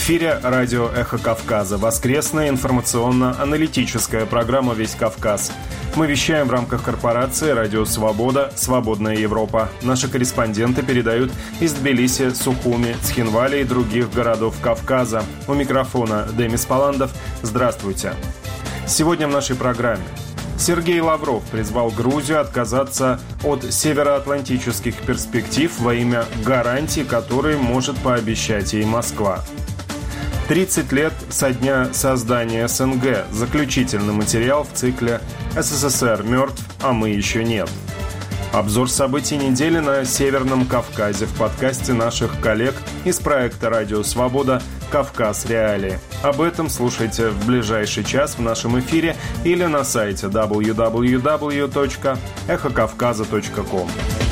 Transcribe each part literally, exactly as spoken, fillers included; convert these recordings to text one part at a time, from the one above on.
эфире радио «Эхо Кавказа», воскресная информационно-аналитическая программа «Весь Кавказ». Мы вещаем в рамках корпорации «Радио Свобода. Свободная Европа». Наши корреспонденты передают из Тбилиси, Сухуми, Цхинвали и других городов Кавказа. У микрофона Демис Паландов. Здравствуйте. Сегодня в нашей программе. Сергей Лавров призвал Грузию отказаться от североатлантических перспектив во имя гарантий, которые может пообещать ей Москва. тридцать лет со дня создания СНГ. Заключительный материал в цикле «СССР мертв, а мы еще нет». Обзор событий недели на Северном Кавказе в подкасте наших коллег из проекта «Радио Свобода. Кавказ. Реалии». Об этом слушайте в ближайший час в нашем эфире или на сайте дабл ю дабл ю дабл ю точка эхо кавказа точка ком.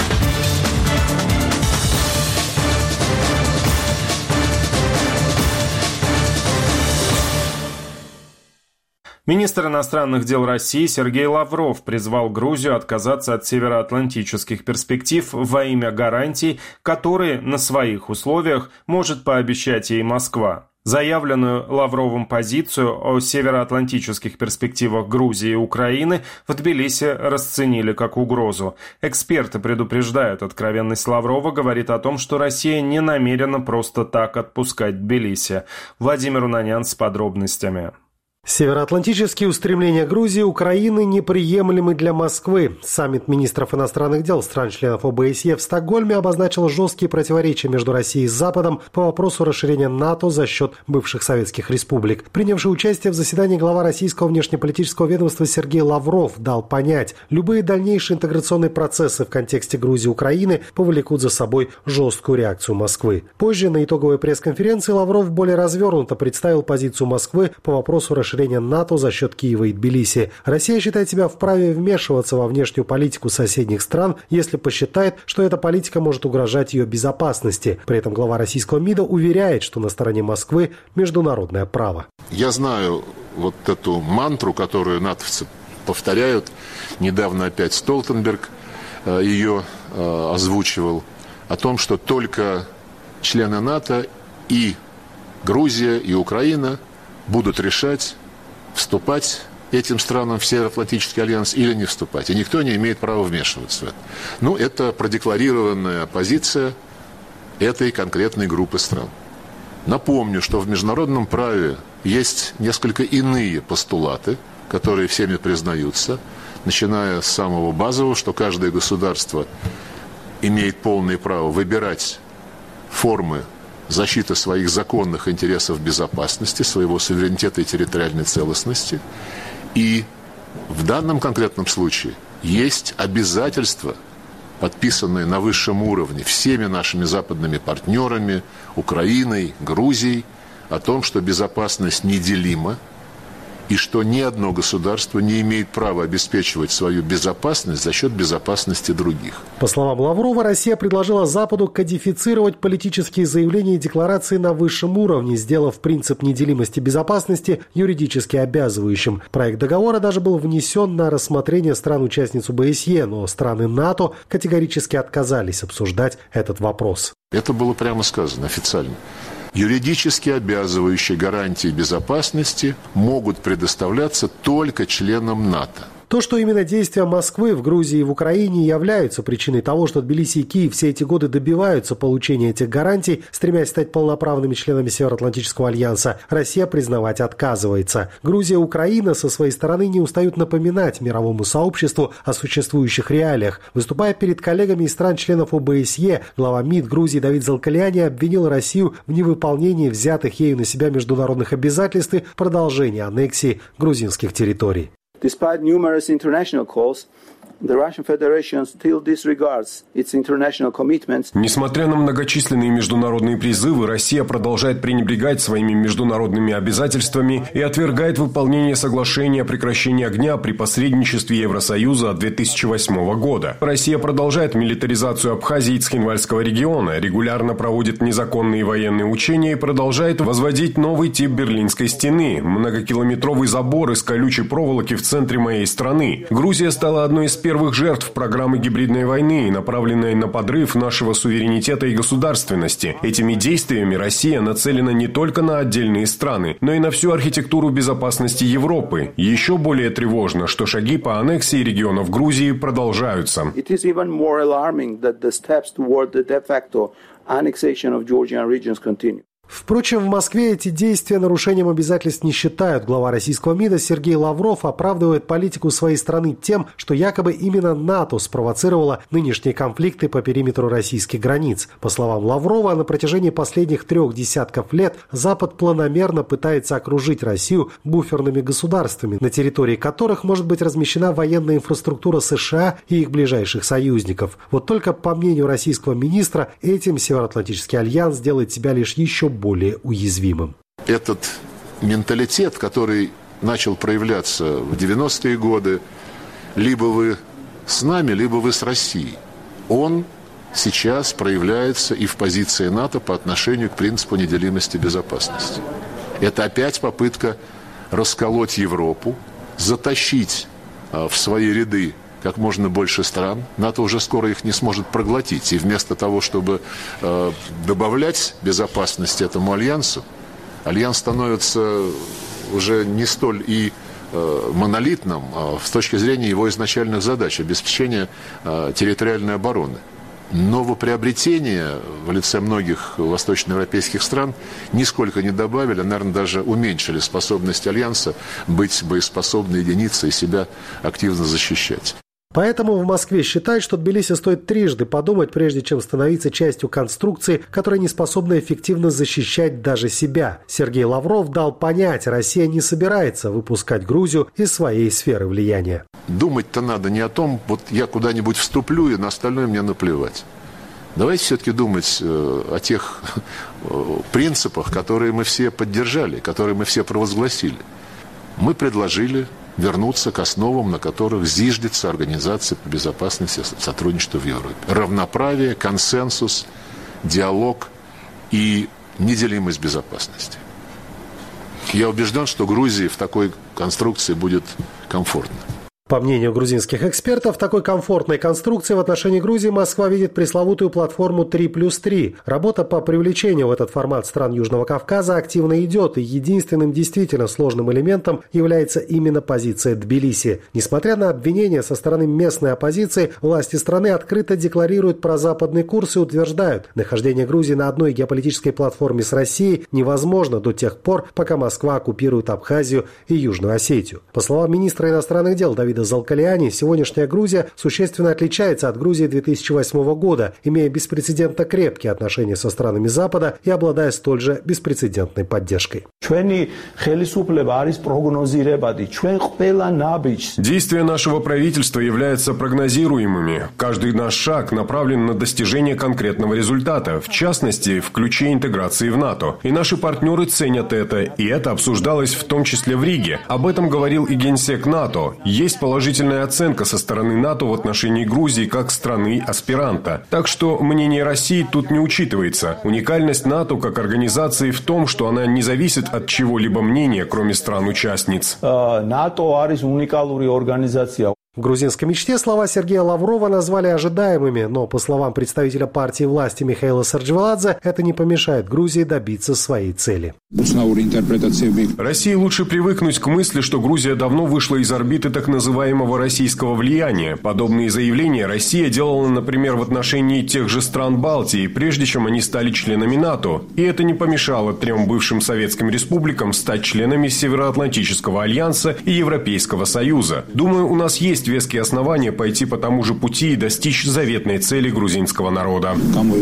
Министр иностранных дел России Сергей Лавров призвал Грузию отказаться от североатлантических перспектив во имя гарантий, которые на своих условиях может пообещать ей Москва. Заявленную Лавровым позицию о североатлантических перспективах Грузии и Украины в Тбилиси расценили как угрозу. Эксперты предупреждают, откровенность Лаврова говорит о том, что Россия не намерена просто так отпускать Тбилиси. Владимир Унанян с подробностями. Североатлантические устремления Грузии и Украины неприемлемы для Москвы. Саммит министров иностранных дел стран-членов ОБСЕ в Стокгольме обозначил жесткие противоречия между Россией и Западом по вопросу расширения НАТО за счет бывших советских республик. Принявший участие в заседании глава российского внешнеполитического ведомства Сергей Лавров дал понять, любые дальнейшие интеграционные процессы в контексте Грузии и Украины повлекут за собой жесткую реакцию Москвы. Позже на итоговой пресс-конференции Лавров более развернуто представил позицию Москвы по вопросу расширения расширения НАТО за счет Киева и Тбилиси. Россия считает себя вправе вмешиваться во внешнюю политику соседних стран, если посчитает, что эта политика может угрожать ее безопасности. При этом глава российского МИДа уверяет, что на стороне Москвы международное право. Я знаю вот эту мантру, которую натовцы повторяют. Недавно опять Столтенберг ее озвучивал, о том, что только члены НАТО и Грузия, и Украина будут решать, вступать этим странам в Североатлантический альянс или не вступать. И никто не имеет права вмешиваться в это. Ну, это продекларированная позиция этой конкретной группы стран. Напомню, что в международном праве есть несколько иные постулаты, которые всеми признаются, начиная с самого базового, что каждое государство имеет полное право выбирать формы защиты своих законных интересов безопасности, своего суверенитета и территориальной целостности. И в данном конкретном случае есть обязательства, подписанные на высшем уровне всеми нашими западными партнерами, Украиной, Грузией, о том, что безопасность неделима, и что ни одно государство не имеет права обеспечивать свою безопасность за счет безопасности других. По словам Лаврова, Россия предложила Западу кодифицировать политические заявления и декларации на высшем уровне, сделав принцип неделимости безопасности юридически обязывающим. Проект договора даже был внесен на рассмотрение стран-участниц ОБСЕ, но страны НАТО категорически отказались обсуждать этот вопрос. Это было прямо сказано официально. Юридически обязывающие гарантии безопасности могут предоставляться только членам НАТО. То, что именно действия Москвы в Грузии и в Украине являются причиной того, что Тбилиси и Киев все эти годы добиваются получения этих гарантий, стремясь стать полноправными членами Североатлантического альянса, Россия признавать отказывается. Грузия и Украина со своей стороны не устают напоминать мировому сообществу о существующих реалиях. Выступая перед коллегами из стран-членов ОБСЕ, глава МИД Грузии Давид Залкаляни обвинил Россию в невыполнении взятых ею на себя международных обязательств и продолжении аннексии грузинских территорий. Despite numerous international calls, the Russian Federation still disregards its international commitments. Несмотря на многочисленные международные призывы, Россия продолжает пренебрегать своими международными обязательствами и отвергает выполнение соглашения о прекращении огня при посредничестве Евросоюза от две тысячи восьмого года. Россия продолжает милитаризацию Абхазии и Цхинвальского региона, регулярно проводит незаконные военные учения и продолжает возводить новый тип Берлинской стены – многокилометровый забор из колючей проволоки в центре моей страны. Грузия стала одной из первых первых жертв программы гибридной войны, направленной на подрыв нашего суверенитета и государственности. Этими действиями Россия нацелена не только на отдельные страны, но и на всю архитектуру безопасности Европы. Еще более тревожно, что шаги по аннексии регионов Грузии продолжаются. Впрочем, в Москве эти действия нарушением обязательств не считают. Глава российского МИДа Сергей Лавров оправдывает политику своей страны тем, что якобы именно НАТО спровоцировало нынешние конфликты по периметру российских границ. По словам Лаврова, на протяжении последних трех десятков лет Запад планомерно пытается окружить Россию буферными государствами, на территории которых может быть размещена военная инфраструктура США и их ближайших союзников. Вот только, по мнению российского министра, этим Североатлантический альянс делает себя лишь еще больше более уязвимым. Этот менталитет, который начал проявляться в девяностые годы, либо вы с нами, либо вы с Россией, он сейчас проявляется и в позиции НАТО по отношению к принципу неделимости безопасности. Это опять попытка расколоть Европу, затащить в свои ряды как можно больше стран. НАТО уже скоро их не сможет проглотить. И вместо того, чтобы э, добавлять безопасности этому альянсу, альянс становится уже не столь и э, монолитным э, с точки зрения его изначальных задач обеспечения э, территориальной обороны. Новоприобретения в лице многих восточноевропейских стран нисколько не добавили, а, наверное, даже уменьшили способность альянса быть боеспособной единицей и себя активно защищать. Поэтому в Москве считают, что Тбилиси стоит трижды подумать, прежде чем становиться частью конструкции, которая не способна эффективно защищать даже себя. Сергей Лавров дал понять, Россия не собирается выпускать Грузию из своей сферы влияния. Думать-то надо не о том, вот я куда-нибудь вступлю, и на остальное мне наплевать. Давайте все-таки думать э, о тех э, принципах, которые мы все поддержали, которые мы все провозгласили. Мы предложили вернуться к основам, на которых зиждется Организация по безопасности и сотрудничеству в Европе. Равноправие, консенсус, диалог и неделимость безопасности. Я убежден, что Грузии в такой конструкции будет комфортно. По мнению грузинских экспертов, такой комфортной конструкции в отношении Грузии Москва видит пресловутую платформу три плюс три. Работа по привлечению в этот формат стран Южного Кавказа активно идет, и единственным действительно сложным элементом является именно позиция Тбилиси. Несмотря на обвинения со стороны местной оппозиции, власти страны открыто декларируют прозападный курс и утверждают, нахождение Грузии на одной геополитической платформе с Россией невозможно до тех пор, пока Москва оккупирует Абхазию и Южную Осетию. По словам министра иностранных дел Давида Залкаляни, сегодняшняя Грузия существенно отличается от Грузии две тысячи восьмого года, имея беспрецедентно крепкие отношения со странами Запада и обладая столь же беспрецедентной поддержкой. Действия нашего правительства являются прогнозируемыми. Каждый наш шаг направлен на достижение конкретного результата, в частности, в ключе интеграции в НАТО. И наши партнеры ценят это, и это обсуждалось в том числе в Риге. Об этом говорил и генсек НАТО. Есть положительная оценка со стороны НАТО в отношении Грузии как страны-аспиранта. Так что мнение России тут не учитывается. Уникальность НАТО как организации в том, что она не зависит от чего-либо мнения, кроме стран-участниц. В грузинской мечте слова Сергея Лаврова назвали ожидаемыми, но, по словам представителя партии власти Михаила Сарджвеладзе, это не помешает Грузии добиться своей цели. России лучше привыкнуть к мысли, что Грузия давно вышла из орбиты так называемого российского влияния. Подобные заявления Россия делала, например, в отношении тех же стран Балтии, прежде чем они стали членами НАТО. И это не помешало трем бывшим советским республикам стать членами Североатлантического альянса и Европейского Союза. Думаю, у нас есть веские основания пойти по тому же пути и достичь заветной цели грузинского народа.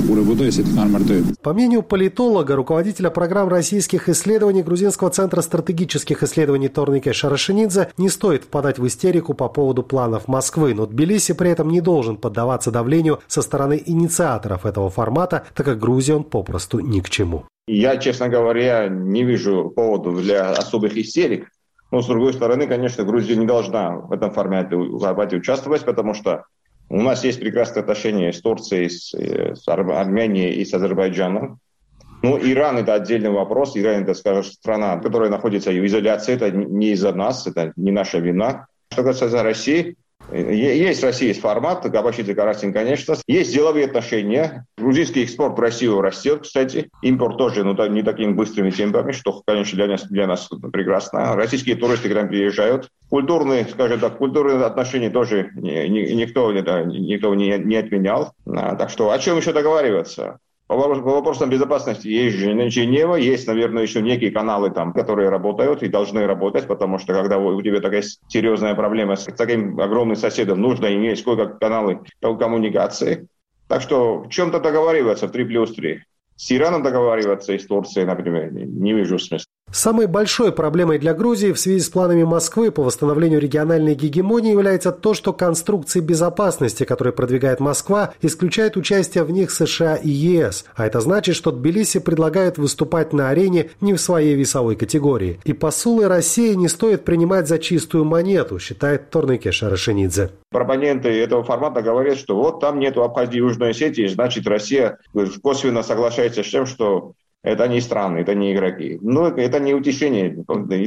По мнению политолога, руководителя программ российских исследований Грузинского центра стратегических исследований Торнике Шарашинидзе, не стоит впадать в истерику по поводу планов Москвы, но Тбилиси при этом не должен поддаваться давлению со стороны инициаторов этого формата, так как Грузии он попросту ни к чему. Я, честно говоря, не вижу поводов для особых истерик. Но, с другой стороны, конечно, Грузия не должна в этом формате участвовать, потому что у нас есть прекрасные отношения с Турцией, с, с Арменией и с Азербайджаном. Ну, Иран – это отдельный вопрос. Иран – это, скажем, страна, которая находится в изоляции. Это не из-за нас, это не наша вина. Что касается России, Есть в России есть формат, Габачидзе Карасин, конечно. Есть деловые отношения. Грузинский экспорт в Россию растет, кстати. Импорт тоже, но не такими быстрыми темпами, что, конечно, для нас, для нас прекрасно. Российские туристы к нам приезжают. Культурные, скажем так, культурные отношения тоже никто, никто не, не отменял. Так что о чем еще договариваться? По вопросам безопасности есть Женева, есть, наверное, еще некие каналы, там, которые работают и должны работать, потому что когда у тебя такая серьезная проблема с таким огромным соседом, нужно иметь сколько каналы коммуникации. Так что в чем-то договариваться в три плюс три. С Ираном договариваться и с Турцией, например, не вижу смысла. Самой большой проблемой для Грузии в связи с планами Москвы по восстановлению региональной гегемонии является то, что конструкции безопасности, которые продвигает Москва, исключают участие в них США и ЕС. А это значит, что Тбилиси предлагают выступать на арене не в своей весовой категории. И посулы России не стоит принимать за чистую монету, считает Торнике Шарашенидзе. Пропоненты этого формата говорят, что вот там нету Абхазии и Южной Осетии, значит Россия косвенно соглашается с тем, что это не страны, это не игроки. Но это не утешение.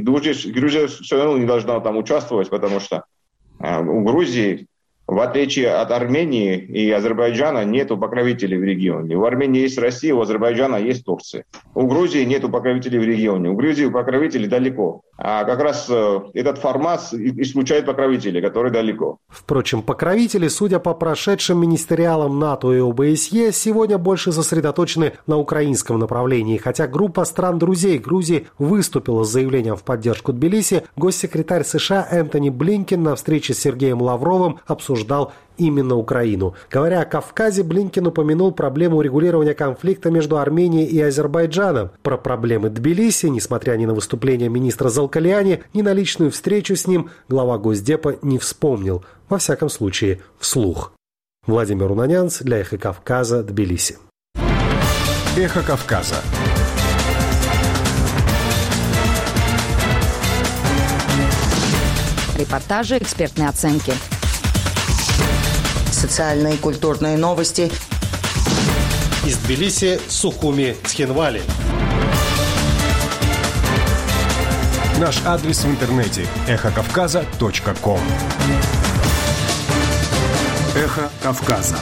Грузия все равно не должна там участвовать, потому что у Грузии, в отличие от Армении и Азербайджана, нету покровителей в регионе. У Армении есть Россия, у Азербайджана есть Турция. У Грузии нету покровителей в регионе. У Грузии покровители далеко. А как раз этот формат исключает покровителей, которые далеко. Впрочем, покровители, судя по прошедшим министериалам НАТО и ОБСЕ, сегодня больше сосредоточены на украинском направлении. Хотя группа стран-друзей Грузии выступила с заявлением в поддержку Тбилиси, госсекретарь США Энтони Блинкен на встрече с Сергеем Лавровым обсуждал именно Украину. Говоря о Кавказе, Блинкен упомянул проблему урегулирования конфликта между Арменией и Азербайджаном. Про проблемы Тбилиси, несмотря ни на выступление министра Залкаляни, ни на личную встречу с ним, глава Госдепа не вспомнил. Во всяком случае, вслух. Владимир Унанянц для «Эхо Кавказа», Тбилиси. «Эхо Кавказа». Репортажи, экспертные оценки. Социальные и культурные новости. Из Тбилиси, Сухуми, Цхинвали. Наш адрес в интернете – эхо кавказа точка ком. «Эхо Кавказа».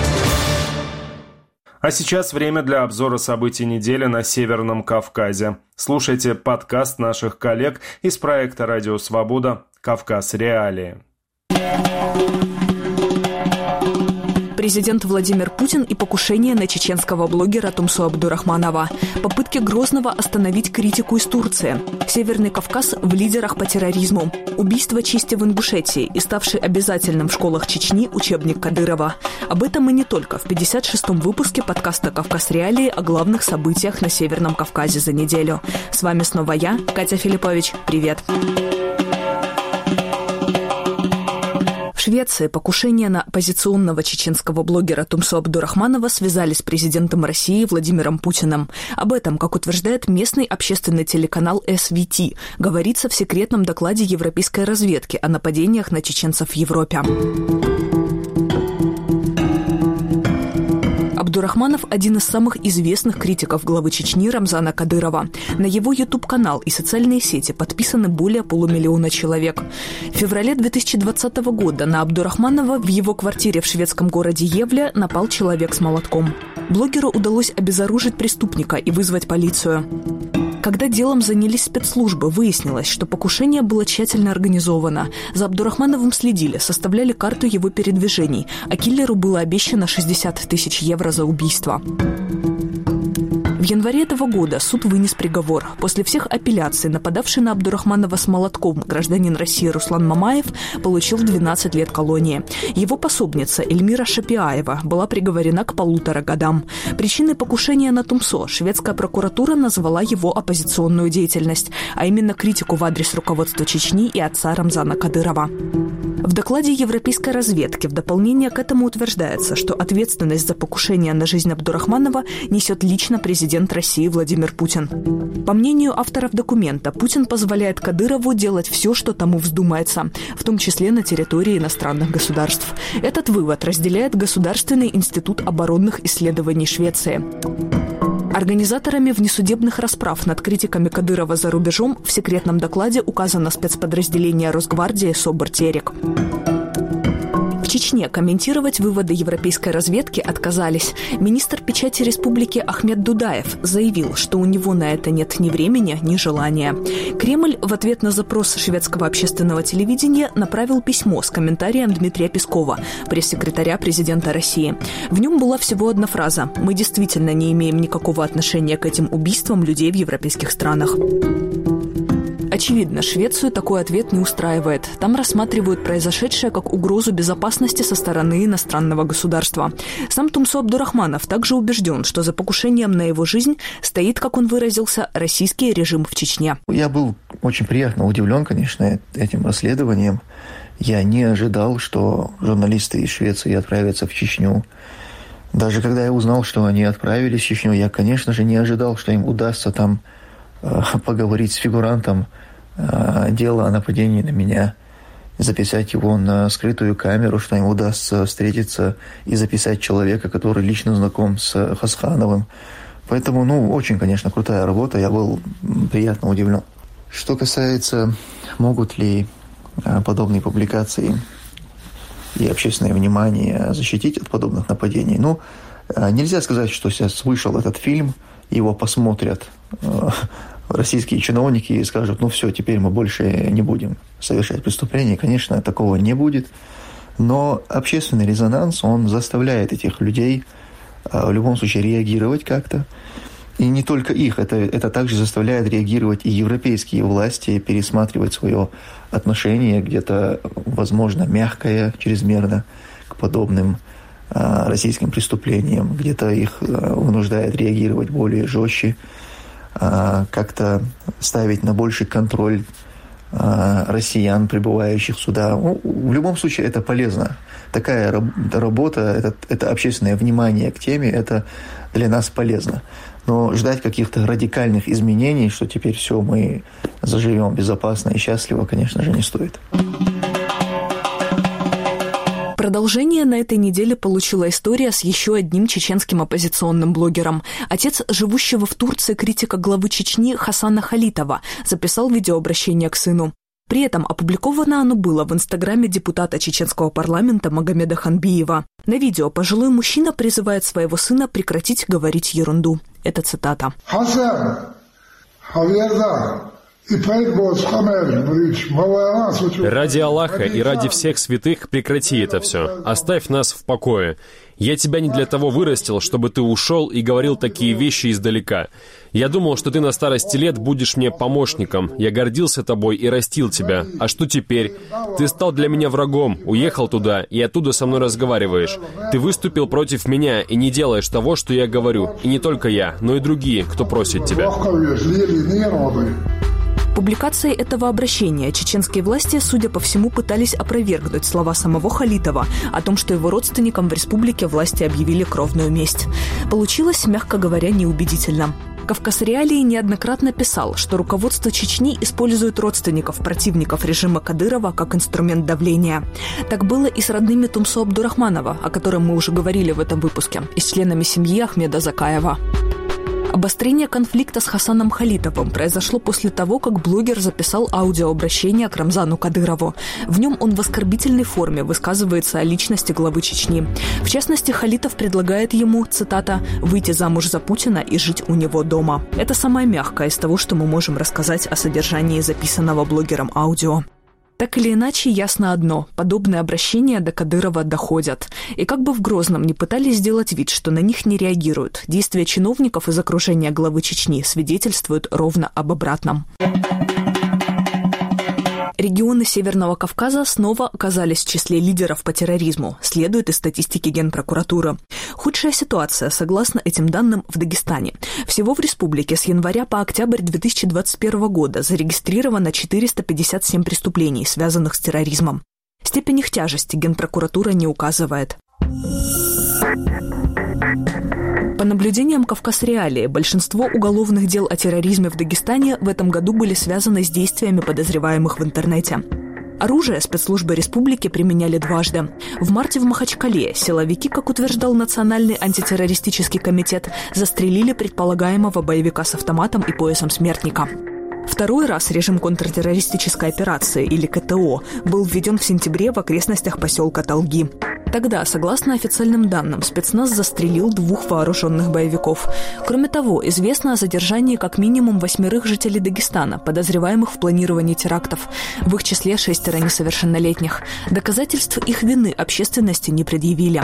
А сейчас время для обзора событий недели на Северном Кавказе. Слушайте подкаст наших коллег из проекта «Радио Свобода. Кавказ. Реалии». Президент Владимир Путин и покушение на чеченского блогера Тумсо Абдурахманова. Попытки Грозного остановить критику из Турции. Северный Кавказ в лидерах по терроризму. Убийство чести в Ингушетии и ставший обязательным в школах Чечни учебник Кадырова. Об этом и не только в пятьдесят шестом выпуске подкаста «Кавказ. Реалии» о главных событиях на Северном Кавказе за неделю. С вами снова я, Катя Филиппович. Привет. В Швеции покушение на оппозиционного чеченского блогера Тумсо Абдурахманова связали с президентом России Владимиром Путиным. Об этом, как утверждает местный общественный телеканал эс ви ти, говорится в секретном докладе европейской разведки о нападениях на чеченцев в Европе. Абдурахманов – один из самых известных критиков главы Чечни Рамзана Кадырова. На его YouTube-канал и социальные сети подписаны более полумиллиона человек. В феврале две тысячи двадцатого года на Абдурахманова в его квартире в шведском городе Евле напал человек с молотком. Блогеру удалось обезоружить преступника и вызвать полицию. Когда делом занялись спецслужбы, выяснилось, что покушение было тщательно организовано. За Абдурахмановым следили, составляли карту его передвижений, а киллеру было обещано шестьдесят тысяч евро за убийство. В январе этого года суд вынес приговор. После всех апелляций нападавший на Абдурахманова с молотком гражданин России Руслан Мамаев получил двенадцать лет колонии. Его пособница Эльмира Шапиаева была приговорена к полутора годам. Причиной покушения на Тумсо шведская прокуратура назвала его оппозиционную деятельность, а именно критику в адрес руководства Чечни и отца Рамзана Кадырова. В докладе европейской разведки в дополнение к этому утверждается, что ответственность за покушение на жизнь Абдурахманова несет лично президент России Владимир Путин. По мнению авторов документа, Путин позволяет Кадырову делать все, что тому вздумается, в том числе на территории иностранных государств. Этот вывод разделяет Государственный институт оборонных исследований Швеции. Организаторами внесудебных расправ над критиками Кадырова за рубежом в секретном докладе указано спецподразделение Росгвардии «Собор Терек». В Чечне комментировать выводы европейской разведки отказались. Министр печати республики Ахмед Дудаев заявил, что у него на это нет ни времени, ни желания. Кремль в ответ на запрос шведского общественного телевидения направил письмо с комментарием Дмитрия Пескова, пресс-секретаря президента России. В нем была всего одна фраза: «Мы действительно не имеем никакого отношения к этим убийствам людей в европейских странах». Очевидно, Швецию такой ответ не устраивает. Там рассматривают произошедшее как угрозу безопасности со стороны иностранного государства. Сам Тумсо Абдурахманов также убежден, что за покушением на его жизнь стоит, как он выразился, российский режим в Чечне. Я был очень приятно удивлен, конечно, этим расследованием. Я не ожидал, что журналисты из Швеции отправятся в Чечню. Даже когда я узнал, что они отправились в Чечню, я, конечно же, не ожидал, что им удастся там э, поговорить с фигурантом э, дела о нападении на меня, записать его на скрытую камеру, что им удастся встретиться и записать человека, который лично знаком с Хасхановым. Поэтому, ну, очень, конечно, крутая работа, я был приятно удивлен. Что касается, могут ли э, подобные публикации и общественное внимание защитить от подобных нападений. Ну, нельзя сказать, что сейчас вышел этот фильм, его посмотрят э, российские чиновники и скажут: ну все, теперь мы больше не будем совершать преступления. Конечно, такого не будет. Но общественный резонанс, он заставляет этих людей э, в любом случае реагировать как-то. И не только их, это, это также заставляет реагировать и европейские власти, пересматривать свое отношение, где-то, возможно, мягкое, чрезмерно, к подобным а, российским преступлениям, где-то их а, вынуждает реагировать более жестче, а, как-то ставить на больший контроль а, россиян, прибывающих сюда. Ну, в любом случае это полезно. Такая работа, это, это общественное внимание к теме, это для нас полезно. Но ждать каких-то радикальных изменений, что теперь все, мы заживем безопасно и счастливо, конечно же, не стоит. Продолжение на этой неделе получила история с еще одним чеченским оппозиционным блогером. Отец живущего в Турции критика главы Чечни Хасана Халитова записал видеообращение к сыну. При этом опубликовано оно было в инстаграме депутата чеченского парламента Магомеда Ханбиева. На видео пожилой мужчина призывает своего сына прекратить говорить ерунду. Это цитата. «Хасан, ради Аллаха и ради всех святых прекрати это все. Оставь нас в покое. Я тебя не для того вырастил, чтобы ты ушел и говорил такие вещи издалека. Я думал, что ты на старости лет будешь мне помощником. Я гордился тобой и растил тебя. А что теперь? Ты стал для меня врагом, уехал туда и оттуда со мной разговариваешь. Ты выступил против меня и не делаешь того, что я говорю. И не только я, но и другие, кто просит тебя». Публикацией этого обращения чеченские власти, судя по всему, пытались опровергнуть слова самого Халитова о том, что его родственникам в республике власти объявили кровную месть. Получилось, мягко говоря, неубедительно. «Кавказ Реалии» неоднократно писал, что руководство Чечни использует родственников противников режима Кадырова как инструмент давления. Так было и с родными Тумсо Абдурахманова, о котором мы уже говорили в этом выпуске, и с членами семьи Ахмеда Закаева. Обострение конфликта с Хасаном Халитовым произошло после того, как блогер записал аудиообращение к Рамзану Кадырову. В нем он в оскорбительной форме высказывается о личности главы Чечни. В частности, Халитов предлагает ему, цитата, «выйти замуж за Путина и жить у него дома». Это самое мягкое из того, что мы можем рассказать о содержании записанного блогером аудио. Так или иначе, ясно одно – подобные обращения до Кадырова доходят. И как бы в Грозном не пытались сделать вид, что на них не реагируют, действия чиновников из окружения главы Чечни свидетельствуют ровно об обратном. Регионы Северного Кавказа снова оказались в числе лидеров по терроризму, следует из статистики Генпрокуратуры. Худшая ситуация, согласно этим данным, в Дагестане. Всего в республике с января по октябрь две тысячи двадцать первого года зарегистрировано четыреста пятьдесят семь преступлений, связанных с терроризмом. Степень их тяжести Генпрокуратура не указывает. По наблюдениям «Кавказ Реалии», большинство уголовных дел о терроризме в Дагестане в этом году были связаны с действиями подозреваемых в интернете. Оружие спецслужбы республики применяли дважды. В марте в Махачкале силовики, как утверждал Национальный антитеррористический комитет, застрелили предполагаемого боевика с автоматом и поясом смертника. Второй раз режим контртеррористической операции, или ка тэ о, был введен в сентябре в окрестностях поселка Талги. Тогда, согласно официальным данным, спецназ застрелил двух вооруженных боевиков. Кроме того, известно о задержании как минимум восьмерых жителей Дагестана, подозреваемых в планировании терактов. В их числе шестеро несовершеннолетних. Доказательств их вины общественности не предъявили.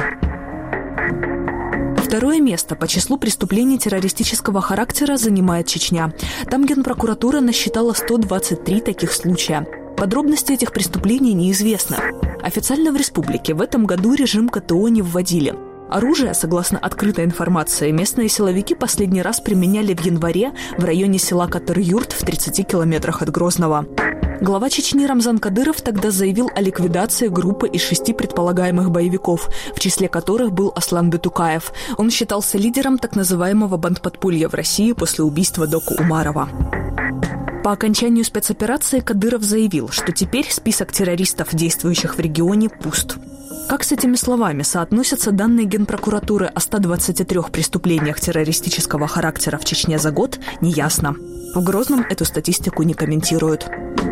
Второе место по числу преступлений террористического характера занимает Чечня. Там Генпрокуратура насчитала сто двадцать три таких случая. Подробности этих преступлений неизвестны. Официально в республике в этом году режим ка тэ о не вводили. Оружие, согласно открытой информации, местные силовики последний раз применяли в январе в районе села Катыр-Юрт в тридцати километрах от Грозного. Глава Чечни Рамзан Кадыров тогда заявил о ликвидации группы из шести предполагаемых боевиков, в числе которых был Аслан Бетукаев. Он считался лидером так называемого бандподполья в России после убийства Дока Умарова. По окончанию спецоперации Кадыров заявил, что теперь список террористов, действующих в регионе, пуст. Как с этими словами соотносятся данные Генпрокуратуры о ста двадцати трёх преступлениях террористического характера в Чечне за год, неясно. В Грозном эту статистику не комментируют.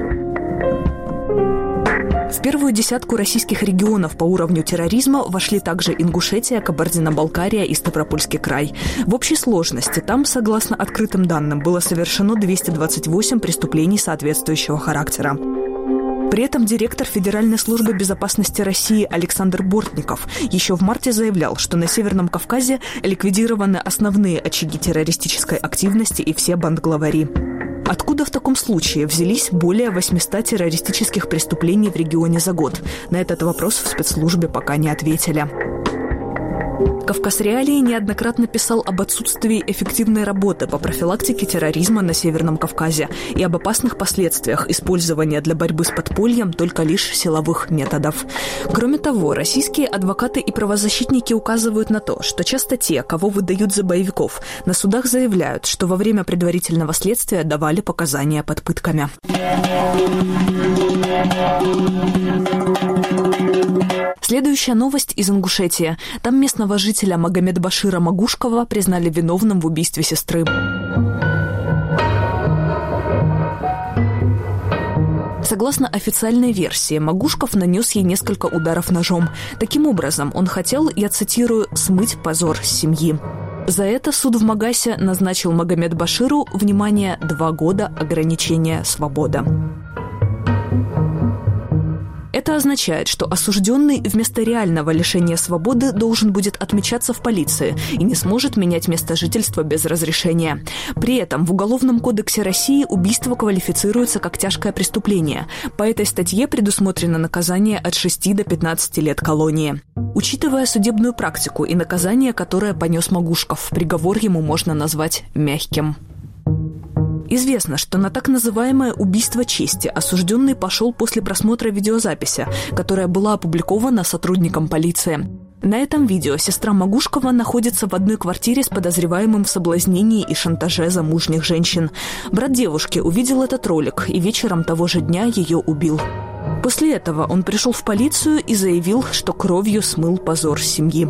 В первую десятку российских регионов по уровню терроризма вошли также Ингушетия, Кабардино-Балкария и Ставропольский край. В общей сложности там, согласно открытым данным, было совершено двести двадцать восемь преступлений соответствующего характера. При этом директор Федеральной службы безопасности России Александр Бортников еще в марте заявлял, что на Северном Кавказе ликвидированы основные очаги террористической активности и все бандглавари. Откуда в таком случае взялись более восьмисот террористических преступлений в регионе за год? На этот вопрос в спецслужбе пока не ответили. «Кавказ Реалии» неоднократно писал об отсутствии эффективной работы по профилактике терроризма на Северном Кавказе и об опасных последствиях использования для борьбы с подпольем только лишь силовых методов. Кроме того, российские адвокаты и правозащитники указывают на то, что часто те, кого выдают за боевиков, на судах заявляют, что во время предварительного следствия давали показания под пытками. Следующая новость из Ингушетии. Там местного жителя Магомед-Башира Магушкова признали виновным в убийстве сестры. Согласно официальной версии, Магушков нанес ей несколько ударов ножом. Таким образом, он хотел, я цитирую, «смыть позор с семьи». За это суд в Магасе назначил Магомед-Баширу, внимание, два года ограничения свободы. Это означает, что осужденный вместо реального лишения свободы должен будет отмечаться в полиции и не сможет менять место жительства без разрешения. При этом в Уголовном кодексе России убийство квалифицируется как тяжкое преступление. По этой статье предусмотрено наказание от шести до пятнадцати лет колонии. Учитывая судебную практику и наказание, которое понес Магушков, приговор ему можно назвать мягким. Известно, что на так называемое убийство чести осужденный пошел после просмотра видеозаписи, которая была опубликована сотрудником полиции. На этом видео сестра Магушкова находится в одной квартире с подозреваемым в соблазнении и шантаже замужних женщин. Брат девушки увидел этот ролик и вечером того же дня ее убил. После этого он пришел в полицию и заявил, что кровью смыл позор семьи.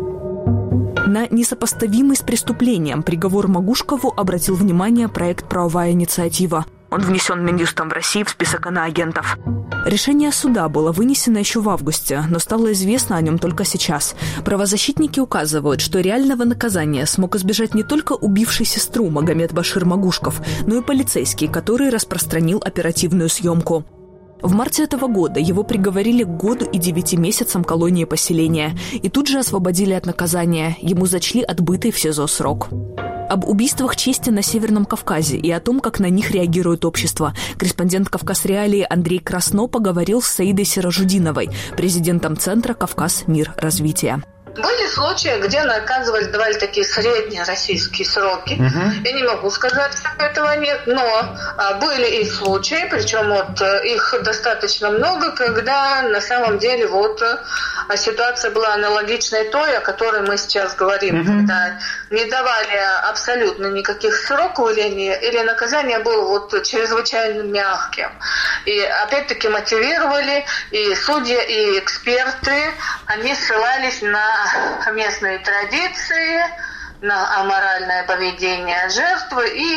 На несопоставимый с преступлением приговор Магушкову обратил внимание проект «Правовая инициатива». Он внесен Минюстом в России в список иноагентов. Решение суда было вынесено еще в августе, но стало известно о нем только сейчас. Правозащитники указывают, что реального наказания смог избежать не только убивший сестру Магомед-Башир Магушков, но и полицейский, который распространил оперативную съемку. В марте этого года его приговорили к году и девяти месяцам колонии поселения и тут же освободили от наказания. Ему зачли отбытый в СИЗО срок. Об убийствах чести на Северном Кавказе и о том, как на них реагирует общество, корреспондент «Кавказ Реалии» Андрей Красно поговорил с Саидой Сиражудиновой, президентом Центра «Кавказ. Мир. Развитие». Были случаи, где наказывали, давали такие средние российские сроки. Uh-huh. Я не могу сказать, что этого нет, но а, были и случаи, причем вот их достаточно много, когда на самом деле вот а, ситуация была аналогичной той, о которой мы сейчас говорим, uh-huh. когда не давали абсолютно никаких сроков или, не, или наказание было вот чрезвычайно мягким. И опять-таки мотивировали и судьи, и эксперты, они ссылались на местные традиции, на аморальное поведение жертвы и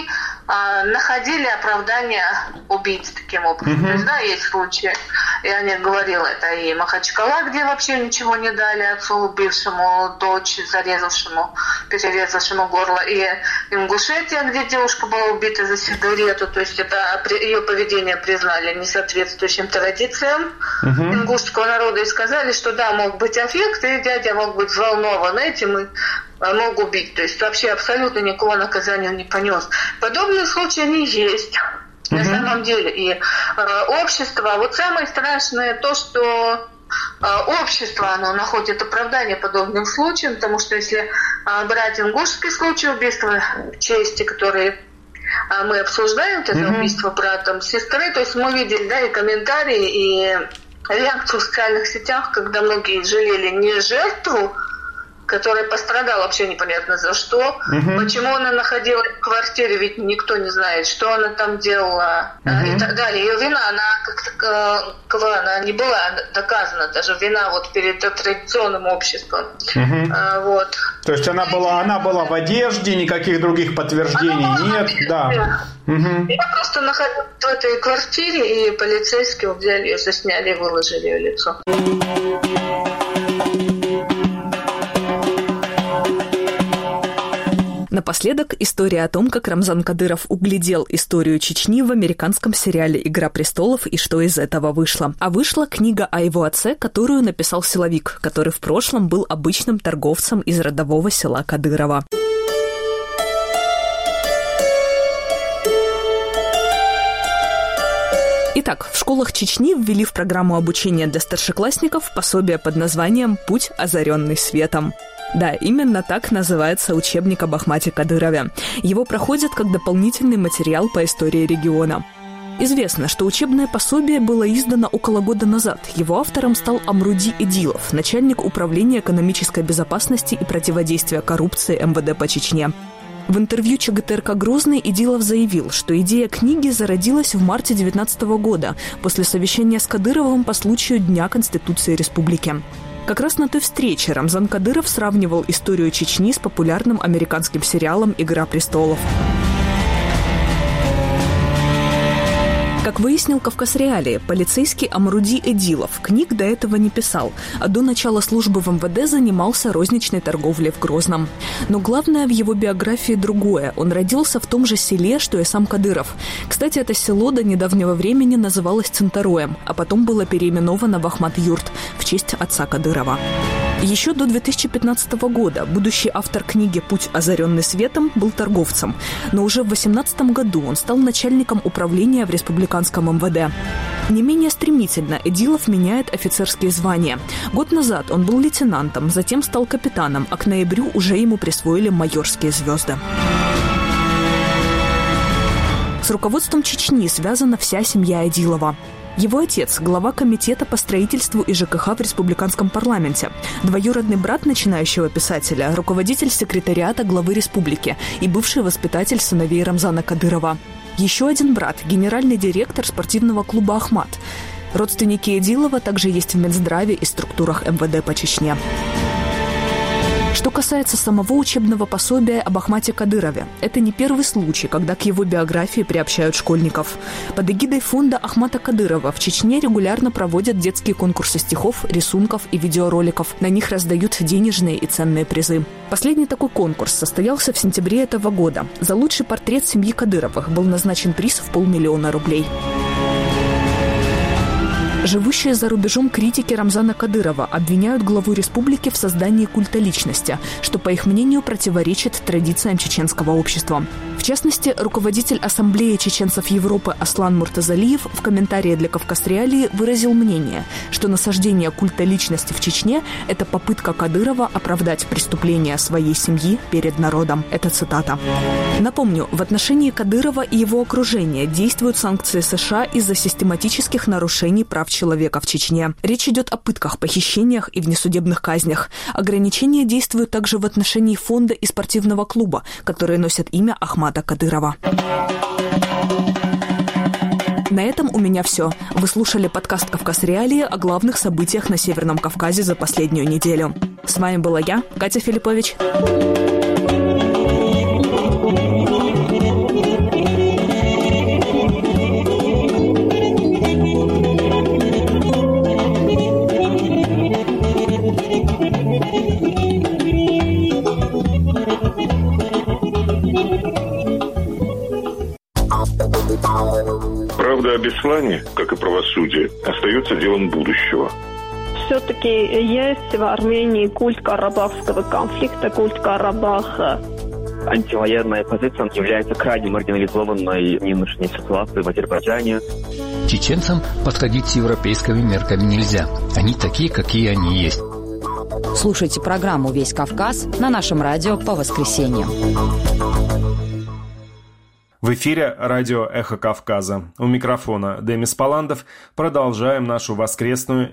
находили оправдание убийц таким образом. Mm-hmm. То есть, да, есть случаи, я не говорила, это и Махачкала, где вообще ничего не дали отцу убившему дочь, зарезавшему, перерезавшему горло, и Ингушетия, где девушка была убита за сигарету, то есть это ее поведение признали несоответствующим традициям mm-hmm. ингушского народа и сказали, что да, мог быть аффект, и дядя мог быть взволнован этим и мог убить. То есть вообще абсолютно никакого наказания он не понес. Подобные случаи они есть mm-hmm. на самом деле. И э, общество, вот самое страшное то, что э, общество, оно находит оправдание подобным случаям, потому что если э, брать ингушский случай убийства чести, который э, мы обсуждаем, это mm-hmm. убийство братом сестры, то есть мы видели, да, и комментарии, и реакцию в социальных сетях, когда многие жалели не жертву, которая пострадала вообще непонятно за что, угу. почему она находилась в квартире, ведь никто не знает, что она там делала угу. и так далее. Ее вина, она как таковая, она не была доказана, даже вина вот перед традиционным обществом. Угу. А, вот. То есть она была, она была в одежде, никаких других подтверждений нет, да. Угу. Я просто находилась в этой квартире, и полицейские взяли ее, засняли и выложили ее лицо. Напоследок, история о том, как Рамзан Кадыров углядел историю Чечни в американском сериале «Игра престолов» и что из этого вышло. А вышла книга о его отце, которую написал силовик, который в прошлом был обычным торговцем из родового села Кадырова. Итак, в школах Чечни ввели в программу обучения для старшеклассников пособие под названием «Путь, озаренный светом». Да, именно так называется учебник об Ахмате Кадырове. Его проходят как дополнительный материал по истории региона. Известно, что учебное пособие было издано около года назад. Его автором стал Амруди Эдилов, начальник управления экономической безопасности и противодействия коррупции эм вэ дэ по Чечне. В интервью ЧГТРК «Грозный» Эдилов заявил, что идея книги зародилась в марте две тысячи девятнадцатого года после совещания с Кадыровым по случаю Дня Конституции Республики. Как раз на той встрече Рамзан Кадыров сравнивал историю Чечни с популярным американским сериалом «Игра престолов». Как выяснил «Кавказ Реалии», полицейский Амруди Эдилов книг до этого не писал, а до начала службы в эм вэ дэ занимался розничной торговлей в Грозном. Но главное в его биографии другое. Он родился в том же селе, что и сам Кадыров. Кстати, это село до недавнего времени называлось Цинтароем, а потом было переименовано в Ахмат-Юрт в честь отца Кадырова. Еще до две тысячи пятнадцатого года будущий автор книги «Путь, озаренный светом» был торговцем, но уже в две тысячи восемнадцатом году он стал начальником управления в республиканском эм вэ дэ. Не менее стремительно Эдилов меняет офицерские звания. Год назад он был лейтенантом, затем стал капитаном, а к ноябрю уже ему присвоили майорские звезды. С руководством Чечни связана вся семья Эдилова. Его отец – глава комитета по строительству и жэ ка ха в республиканском парламенте, двоюродный брат начинающего писателя, руководитель секретариата главы республики и бывший воспитатель сыновей Рамзана Кадырова. Еще один брат – генеральный директор спортивного клуба «Ахмат». Родственники Эдилова также есть в Минздраве и структурах эм вэ дэ по Чечне. Что касается самого учебного пособия об Ахмате Кадырове, это не первый случай, когда к его биографии приобщают школьников. Под эгидой фонда Ахмата Кадырова в Чечне регулярно проводят детские конкурсы стихов, рисунков и видеороликов. На них раздают денежные и ценные призы. Последний такой конкурс состоялся в сентябре этого года. За лучший портрет семьи Кадыровых был назначен приз в полмиллиона рублей. Живущие за рубежом критики Рамзана Кадырова обвиняют главу республики в создании культа личности, что, по их мнению, противоречит традициям чеченского общества. В частности, руководитель Ассамблеи чеченцев Европы Аслан Муртазалиев в комментарии для «Кавказ Реалии» выразил мнение, что насаждение культа личности в Чечне – это попытка Кадырова оправдать преступления своей семьи перед народом. Это цитата. Напомню, в отношении Кадырова и его окружения действуют санкции США из-за систематических нарушений прав человека в Чечне. Речь идет о пытках, похищениях и внесудебных казнях. Ограничения действуют также в отношении фонда и спортивного клуба, которые носят имя Ахмата Кадырова. На этом у меня все. Вы слушали подкаст «Кавказ Реалии» о главных событиях на Северном Кавказе за последнюю неделю. С вами была я, Катя Филиппович. о Беслане, как и правосудие, остается делом будущего. Все-таки есть в Армении культ карабахского конфликта, культ Карабаха. Антивоенная позиция является крайне маргинализованной в нынешней ситуации в Азербайджане. Чеченцам подходить с европейскими мерками нельзя. Они такие, какие они есть. Слушайте программу «Весь Кавказ» на нашем радио по воскресеньям. В эфире радио «Эхо Кавказа». У микрофона Демис Паландов. Продолжаем нашу воскресную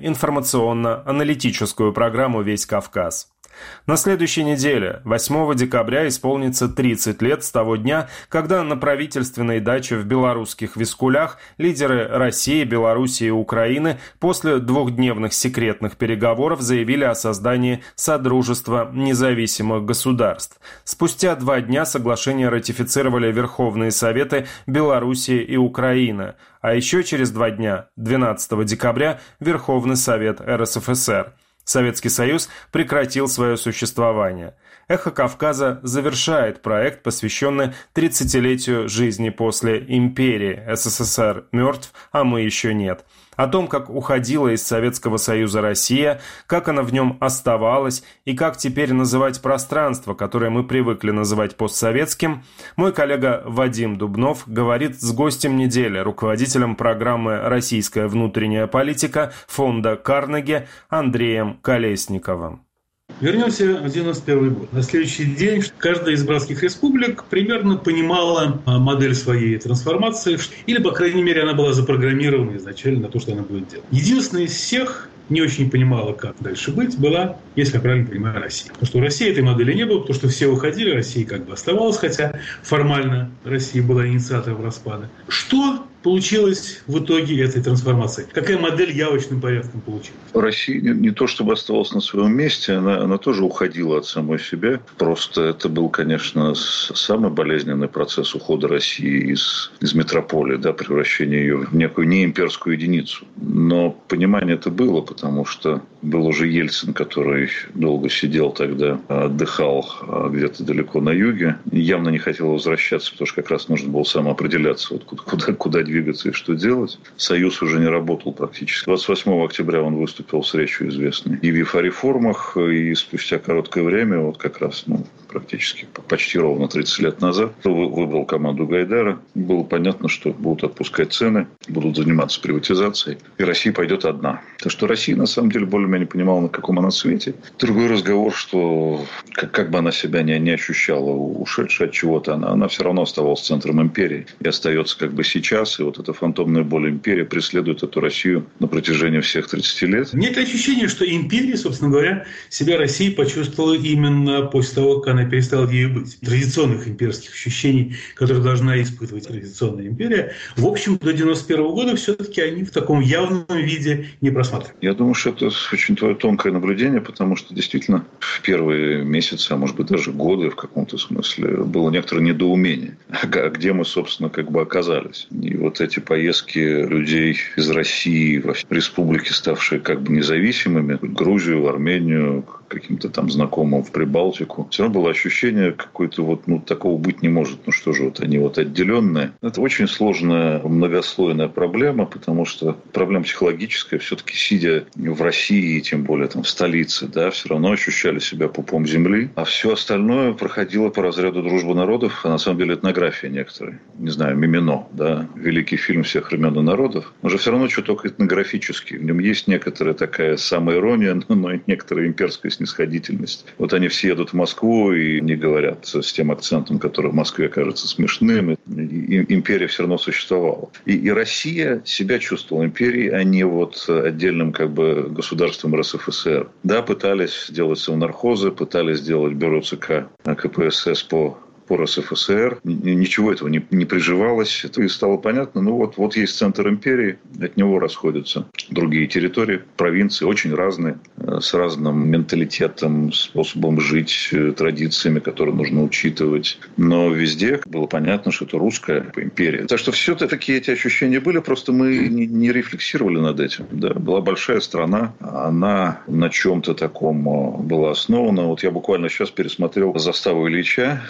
информационно-аналитическую программу «Весь Кавказ». На следующей неделе, восьмого декабря, исполнится тридцать лет с того дня, когда на правительственной даче в белорусских Вискулях лидеры России, Белоруссии и Украины после двухдневных секретных переговоров заявили о создании Содружества независимых государств. Спустя два дня соглашение ратифицировали Верховные Советы Белоруссии и Украины, а еще через два дня, двенадцатого декабря, Верховный Совет эр эс эф эс эр. Советский Союз прекратил свое существование. «Эхо Кавказа» завершает проект, посвященный тридцатилетию жизни после империи. эс эс эс эр мертв, а мы еще нет. О том, как уходила из Советского Союза Россия, как она в нем оставалась и как теперь называть пространство, которое мы привыкли называть постсоветским, мой коллега Вадим Дубнов говорит с гостем недели, руководителем программы «Российская внутренняя политика» фонда Карнеги Андреем Колесниковым. Вернемся в девяносто первый год. На следующий день каждая из братских республик примерно понимала модель своей трансформации, или, по крайней мере, она была запрограммирована изначально на то, что она будет делать. Единственная из всех не очень понимала, как дальше быть, была, если я правильно понимаю, Россия. Потому что у России этой модели не было, потому что все уходили, Россия как бы оставалась, хотя формально Россия была инициатором распада. Что получилось в итоге этой трансформации? Какая модель явочным порядком получилась? Россия не, не то чтобы оставалась на своем месте, она, она тоже уходила от самой себя. Просто это был, конечно, самый болезненный процесс ухода России из, из метрополии, да, превращения ее в некую неимперскую единицу. Но понимание это было, потому что был уже Ельцин, который долго сидел тогда, отдыхал где-то далеко на юге. Явно не хотел возвращаться, потому что как раз нужно было самоопределяться, вот куда, куда двигаться и что делать. Союз уже не работал практически. двадцать восьмого октября он выступил с речью известной, объявив о реформах, и спустя короткое время, вот как раз, ну, практически почти ровно тридцать лет назад, выбрал команду Гайдара. Было понятно, что будут отпускать цены, будут заниматься приватизацией, и Россия пойдет одна. Так что Россия, на самом деле, более-менее понимала, на каком она свете. Другой разговор, что как, как бы она себя не, не ощущала ушедшей от чего-то, она, она все равно оставалась центром империи и остается как бы сейчас. И вот эта фантомная боль империи преследует эту Россию на протяжении всех тридцати лет. Нет ощущения, что империя, собственно говоря, себя Россия почувствовала именно после того, как она перестала ею быть. Традиционных имперских ощущений, которые должна испытывать традиционная империя, в общем, до девяносто первого года все-таки они в таком явном виде не просматриваются. Я думаю, что это очень твое тонкое наблюдение, потому что действительно в первые месяцы, а может быть даже годы в каком-то смысле было некоторое недоумение. А где мы, собственно, как бы оказались? И вот эти поездки людей из России в республики, ставшие как бы независимыми, в Грузию, в Армению, каким-то там знакомым в Прибалтику, все равно было ощущение какой-то вот, ну, такого быть не может. Ну что же, вот они вот отделенные. Это очень сложная, многослойная проблема, потому что проблема психологическая. Все-таки сидя в России, тем более там в столице, да, все равно ощущали себя пупом земли. А все остальное проходило по разряду дружбы народов, а на самом деле этнография некоторая. Не знаю, Мимино, да, великий фильм всех времен и народов. Он же все равно чуток этнографический. В нем есть некоторая такая самоирония, но и некоторая имперская снисходительность. Вот они все едут в Москву и не говорят с тем акцентом, который в Москве кажется смешным. И империя все равно существовала. И, и Россия себя чувствовала империей, а не вот отдельным как бы государством эр эс эф эс эр. Да, пытались сделать совнархозы, пытались сделать бюро ЦК ка пэ эс эс по по эр эс эф эс эр. Ничего этого не, не приживалось. Это и стало понятно. Ну вот, вот есть центр империи, от него расходятся другие территории, провинции, очень разные, с разным менталитетом, способом жить, традициями, которые нужно учитывать. Но везде было понятно, что это русская империя. Так что все-таки эти ощущения были, просто мы не, не рефлексировали над этим. Да, была большая страна, она на чем-то таком была основана. Вот я буквально сейчас пересмотрел «Заставу Ильича». Это, конечно,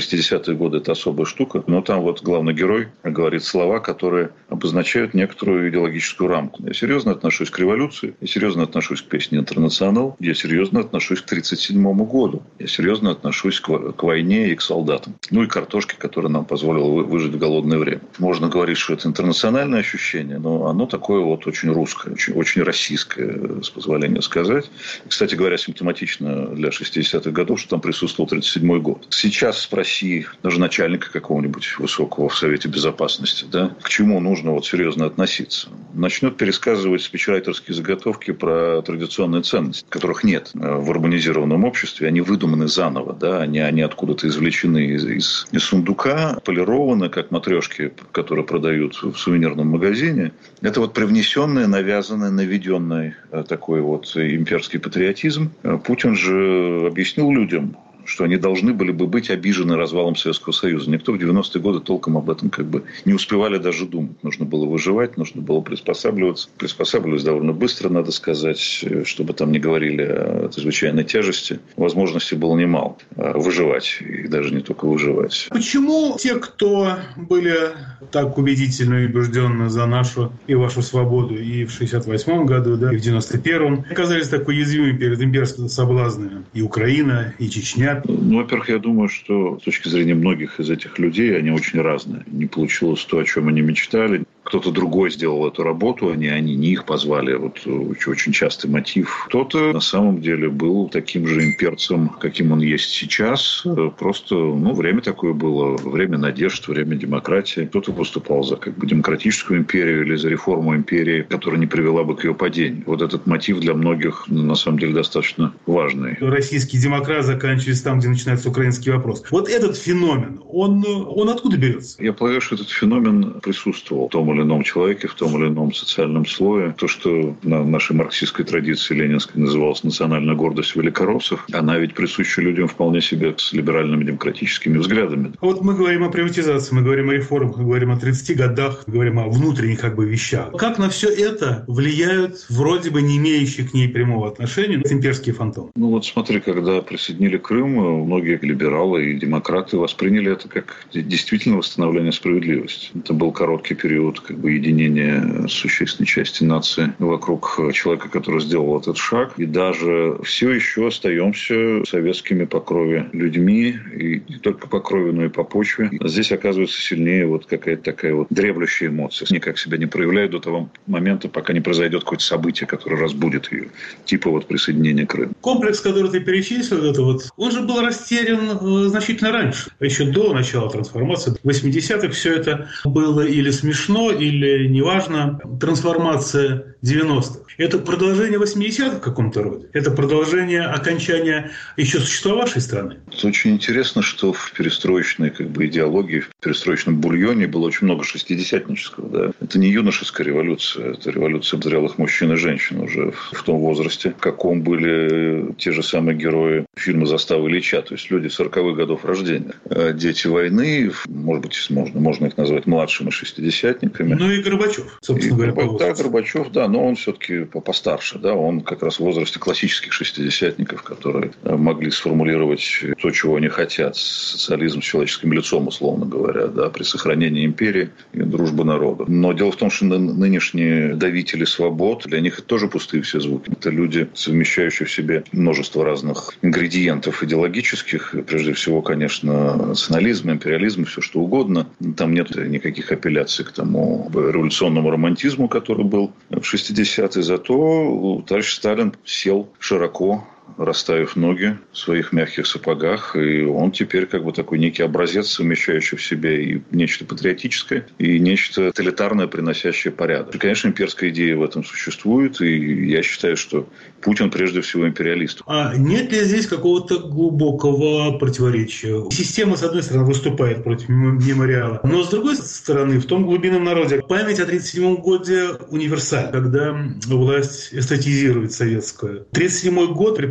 шестидесятые годы – это особая штука, но там вот главный герой говорит слова, которые обозначают некоторую идеологическую рамку. Я серьезно отношусь к революции, я серьезно отношусь к песне «Интернационал», я серьезно отношусь к тридцать седьмому году, я серьезно отношусь к, к войне и к солдатам. Ну и картошке, которая нам позволила выжить в голодное время. Можно говорить, что это интернациональное ощущение, но оно такое вот очень русское, очень, очень российское, с позволения сказать. Кстати говоря, симптоматично для шестидесятых годов, что там присутствовал тридцать седьмой год. Сейчас спроси даже начальника какого-нибудь высокого в Совете Безопасности, да, к чему нужно вот серьезно относиться. Начнет пересказывать спичрайтерские заготовки про традиционные ценности, которых нет в урбанизированном обществе. Они выдуманы заново, да, они, они откуда-то извлечены из, из, из сундука, полированы, как матрешки, которые продают в сувенирном магазине. Это вот привнесенный, навязанный, наведенный такой вот имперский патриотизм. Путин же объяснил людям, что они должны были бы быть обижены развалом Советского Союза. Никто в девяностые годы толком об этом как бы не успевали даже думать. Нужно было выживать, нужно было приспосабливаться. Приспосабливались довольно быстро, надо сказать, чтобы там не говорили о чрезвычайной тяжести. Возможностей было немало выживать, и даже не только выживать. Почему те, кто были так убедительно и убежденно за нашу и вашу свободу и в шестьдесят восьмом году, да, и в девяносто первом, оказались так уязвимы перед имперскими соблазнами? И Украина, и Чечня. Ну, во-первых, я думаю, что с точки зрения многих из этих людей они очень разные. Не получилось то, о чем они мечтали. Кто-то другой сделал эту работу, они, они не их позвали. Вот очень частый мотив. Кто-то на самом деле был таким же имперцем, каким он есть сейчас. Просто, ну, время такое было. Время надежд, время демократии. Кто-то выступал за как бы демократическую империю или за реформу империи, которая не привела бы к ее падению. Вот этот мотив для многих, на самом деле, достаточно важный. Российский демократ заканчивается там, где начинается украинский вопрос. Вот этот феномен, он, он откуда берется? Я полагаю, что этот феномен присутствовал в том или ином человеке, в том или ином социальном слое. То, что на нашей марксистской традиции ленинской называлось национальная гордость великороссов, она ведь присуща людям вполне себе с либеральными демократическими взглядами. Вот мы говорим о приватизации, мы говорим о реформах, мы говорим о тридцати годах, мы говорим о внутренних как бы вещах. Как на все это влияют вроде бы не имеющие к ней прямого отношения имперские фантомы? Ну вот смотри, когда присоединили Крым, многие либералы и демократы восприняли это как действительно восстановление справедливости. Это был короткий период как бы единения существенной части нации вокруг человека, который сделал этот шаг. И даже все еще остаемся советскими по крови людьми. И не только по крови, но и по почве. Здесь оказывается сильнее вот какая-то такая вот дреблющая эмоция. Никак себя не проявляют до того момента, пока не произойдет какое-то событие, которое разбудит ее. Типа вот присоединения Крыма. Комплекс, который ты перечислил, это вот, он же был растерян значительно раньше. Еще до начала трансформации. В восьмидесятых все это было или смешно, или неважно. Трансформация девяностых. Это продолжение восьмидесятых в каком-то роде? Это продолжение окончания еще существовавшей страны? Это очень интересно, что в перестроечной как бы, идеологии, в перестроечном бульоне было очень много шестидесятнического. Да? Это не юношеская революция, это революция зрелых мужчин и женщин уже в том возрасте, в каком были те же самые герои фильма «Застава Ильича», то есть люди сороковых годов рождения. Дети войны, может быть, можно, можно их назвать младшими шестидесятниками. Ну и Горбачев, собственно и, говоря, по Да, Горбачев, да, но он все-таки постарше, да, он как раз в возрасте классических шестидесятников, которые могли сформулировать то, чего они хотят. Социализм с человеческим лицом, условно говоря, да, при сохранении империи и дружбы народа. Но дело в том, что нынешние давители свобод, для них это тоже пустые все звуки. Это люди, совмещающие в себе множество разных ингредиентов идеологических, прежде всего, конечно, национализм, империализм, все что угодно. Там нет никаких апелляций к тому революционному романтизму, который был в шестидесятые. Зато товарищ Сталин сел широко, расставив ноги в своих мягких сапогах, и он теперь как бы такой некий образец, совмещающий в себе и нечто патриотическое, и нечто тоталитарное, приносящее порядок. И, конечно, имперская идея в этом существует, и я считаю, что Путин прежде всего империалист. А нет ли здесь какого-то глубокого противоречия? Система, с одной стороны, выступает против мемориала, но с другой стороны, в том глубинном народе память о тридцать седьмом годе универсальна, когда власть эстетизирует советскую. тридцать седьмой год при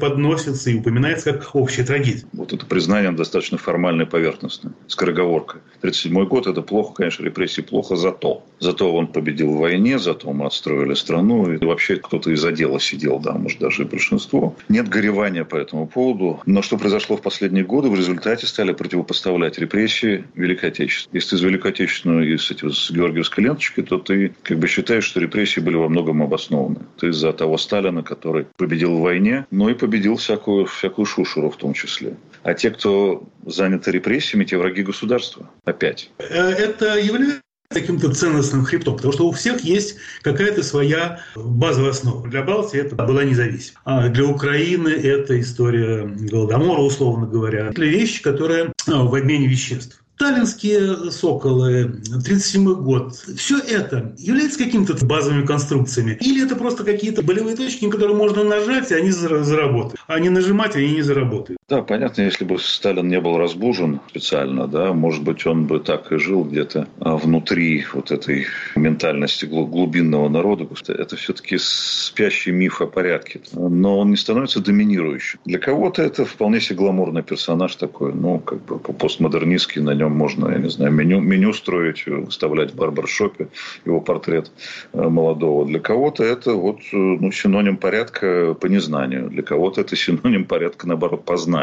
преподносится и упоминается как общая трагедия. Вот это признание достаточно формальное и поверхностное, скороговоркой. тридцать седьмой год – это плохо, конечно, репрессии плохо, зато. Зато он победил в войне, зато мы отстроили страну, и вообще кто-то из отдела сидел, да, может, даже и большинство. Нет горевания по этому поводу. Но что произошло в последние годы, в результате стали противопоставлять репрессии Великой Отечественной. Если ты из Великой Отечественной и с, этим, с георгиевской ленточкой, то ты как бы считаешь, что репрессии были во многом обоснованы. Ты из-за того Сталина, который победил в войне, но и победил всякую, всякую шушеру в том числе. А те, кто заняты репрессиями, те враги государства. Опять. Это является каким-то ценностным хребтом, потому что у всех есть какая-то своя базовая основа. Для Балтии это была независимость. А для Украины это история Голодомора, условно говоря. Это вещи, которые в обмене веществ. Сталинские «Соколы», тридцать седьмой год. Все это является какими-то базовыми конструкциями? Или это просто какие-то болевые точки, на которые можно нажать, и они заработают? А не нажимать, они не заработают. Да, понятно, если бы Сталин не был разбужен специально, да, может быть, он бы так и жил где-то внутри вот этой ментальности глубинного народа. Это все-таки спящий миф о порядке. Но он не становится доминирующим. Для кого-то это вполне себе гламурный персонаж такой, ну, как бы постмодернистский, на нем можно, я не знаю, меню, меню строить, выставлять в барбершопе его портрет молодого. Для кого-то это вот, ну, синоним порядка по незнанию. Для кого-то это синоним порядка, наоборот, по знанию.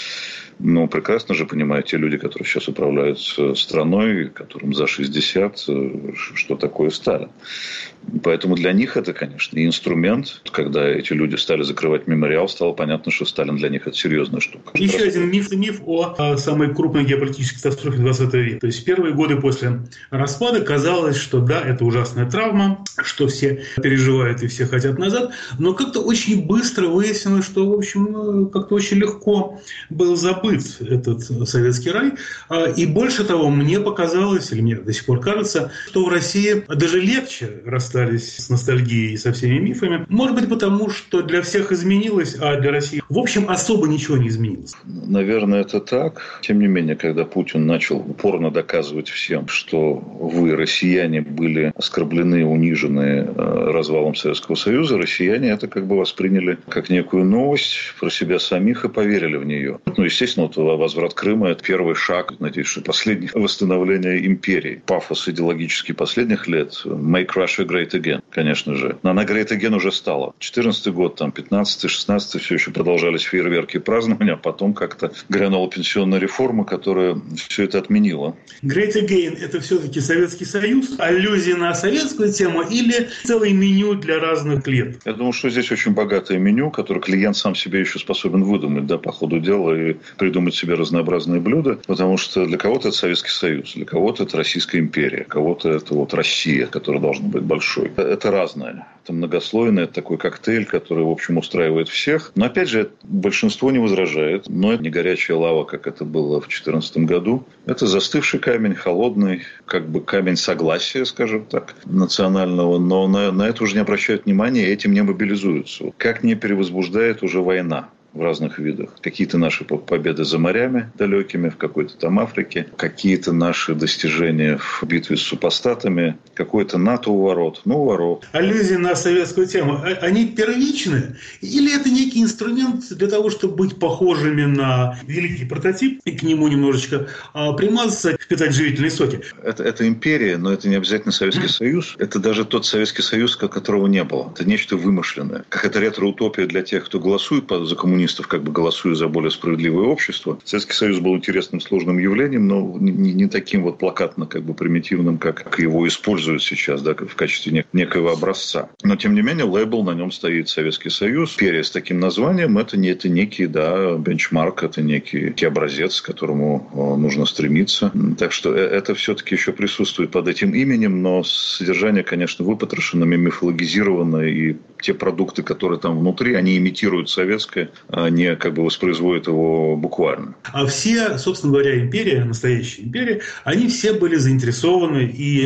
Ну, прекрасно же понимают те люди, которые сейчас управляют страной, которым за шестьдесят, что такое Сталин. Поэтому для них это, конечно, и инструмент. Когда эти люди стали закрывать мемориал, стало понятно, что Сталин для них это серьезная штука. Еще раз. Один миф, миф о, о самой крупной геополитической катастрофе двадцатого века. То есть в первые годы после распада казалось, что да, это ужасная травма, что все переживают и все хотят назад. Но как-то очень быстро выяснилось, что, в общем, как-то очень легко был забыт этот советский рай. И больше того, мне показалось, или мне до сих пор кажется, что в России даже легче расстались с ностальгией и со всеми мифами. Может быть, потому что для всех изменилось, а для России, в общем, особо ничего не изменилось. Наверное, это так. Тем не менее, когда Путин начал упорно доказывать всем, что вы, россияне, были оскорблены, унижены развалом Советского Союза, россияне это как бы восприняли как некую новость про себя самих и поверили в нее. Ну, естественно, вот возврат Крыма – это первый шаг, надеюсь, что последнее восстановление империи. Пафос идеологический последних лет – «Make Russia Great Again», конечно же. Но она Great Again уже стала. четырнадцатый год, там, пятнадцатый, шестнадцатый все еще продолжались фейерверки и празднования, а потом как-то грянула пенсионная реформа, которая все это отменила. Great Again – это все-таки Советский Союз, аллюзия на советскую тему или целое меню для разных клиентов? Я думаю, что здесь очень богатое меню, которое клиент сам себе еще способен выдумать, да, по ходу дела и придумать себе разнообразные блюда, потому что для кого-то это Советский Союз, для кого-то это Российская империя, кого-то это вот Россия, которая должна быть большой. Это разное. Это многослойный, это такой коктейль, который, в общем, устраивает всех. Но, опять же, большинство не возражает. Но это не горячая лава, как это было в две тысячи четырнадцатом году. Это застывший камень, холодный, как бы камень согласия, скажем так, национального. Но на, на это уже не обращают внимания, этим не мобилизуются. Как не перевозбуждает уже война в разных видах. Какие-то наши победы за морями далекими, в какой-то там Африке, какие-то наши достижения в битве с супостатами, какой-то НАТО у ворот. Ну, у ворот. Аллюзии на советскую тему, они первичны? Или это некий инструмент для того, чтобы быть похожими на великий прототип и к нему немножечко а, примазаться, впитать живительные соки? Это, это империя, но это не обязательно Советский Союз. Это даже тот Советский Союз, которого не было. Это нечто вымышленное. Как это ретро-утопия для тех, кто голосует за коммунизм, как бы голосуя за более справедливое общество. Советский Союз был интересным, сложным явлением, но не, не таким вот плакатно, как бы примитивным, как его используют сейчас, да, в качестве нек- некоего образца. Но, тем не менее, лейбл, на нем стоит Советский Союз. Империя с таким названием, это, не, это некий, да, бенчмарк, это некий, некий образец, к которому нужно стремиться. Так что это все-таки еще присутствует под этим именем, но содержание, конечно, выпотрошено, мифологизировано, и те продукты, которые там внутри, они имитируют советское, не как бы воспроизводят его буквально. А все, собственно говоря, империя, настоящая империя, они все были заинтересованы и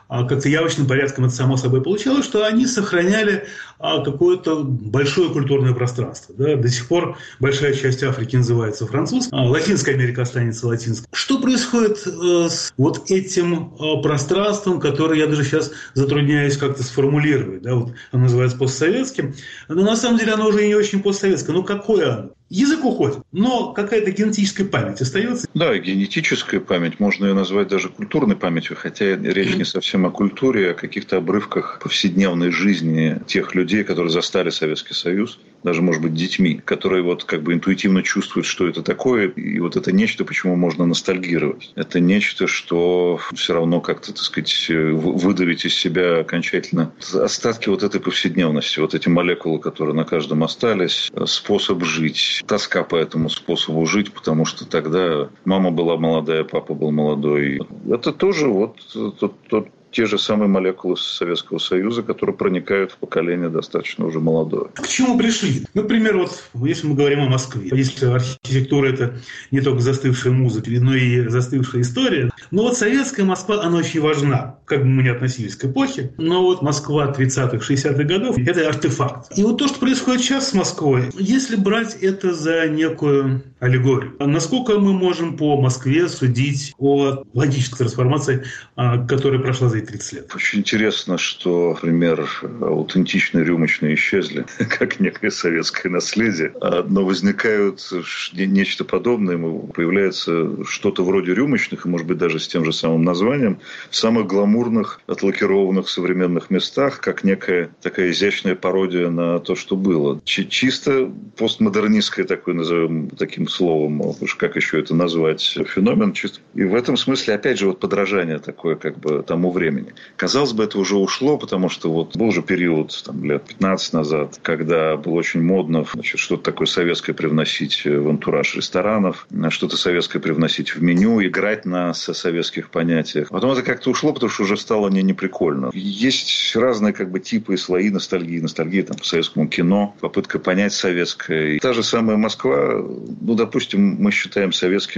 как-то явочным порядком это само собой получалось, что они сохраняли какое-то большое культурное пространство. Да? До сих пор большая часть Африки называется французской, а Латинская Америка останется латинской. Что происходит с вот этим пространством, которое я даже сейчас затрудняюсь как-то сформулировать? Да? Вот оно называется постсоветским, но на самом деле оно уже не очень постсоветское. Ну какое оно? Язык уходит, но какая-то генетическая память остается. Да, генетическая память, можно ее назвать даже культурной памятью, хотя речь не совсем о культуре, а о каких-то обрывках повседневной жизни тех людей, которые застали Советский Союз, даже, может быть, детьми, которые вот как бы интуитивно чувствуют, что это такое, и вот это нечто, почему можно ностальгировать. Это нечто, что все равно как-то, так сказать, выдавить из себя окончательно остатки вот этой повседневности, вот эти молекулы, которые на каждом остались, способ жить. Тоска по этому способу жить, потому что тогда мама была молодая, папа был молодой. Это тоже вот тот, тот, те же самые молекулы Советского Союза, которые проникают в поколение достаточно уже молодое. К чему пришли? Например, вот если мы говорим о Москве, если архитектура – это не только застывшая музыка, но и застывшая история, но вот советская Москва, она очень важна, как бы мы ни относились к эпохе, но вот Москва тридцатых, шестидесятых годов – это артефакт. И вот то, что происходит сейчас с Москвой, если брать это за некую аллегорию, насколько мы можем по Москве судить о логической трансформации, которая прошла за тридцать лет. Очень интересно, что, например, аутентичные рюмочные исчезли, как некое советское наследие, но возникают нечто подобное, появляется что-то вроде рюмочных, и, может быть, даже с тем же самым названием, в самых гламурных, отлакированных современных местах, как некая такая изящная пародия на то, что было. Чисто постмодернистское, такое назовем таким словом, уж как еще это назвать, феномен. И в этом смысле, опять же, вот подражание такое, как бы, тому времени. Казалось бы, это уже ушло, потому что вот был же период там, лет пятнадцать назад, когда было очень модно, значит, что-то такое советское привносить в антураж ресторанов, что-то советское привносить в меню, играть на советских понятиях. Потом это как-то ушло, потому что уже стало не неприкольно. Есть разные как бы типы и слои ностальгии. Ностальгия там, по советскому кино, попытка понять советское. И та же самая Москва, ну, допустим, мы считаем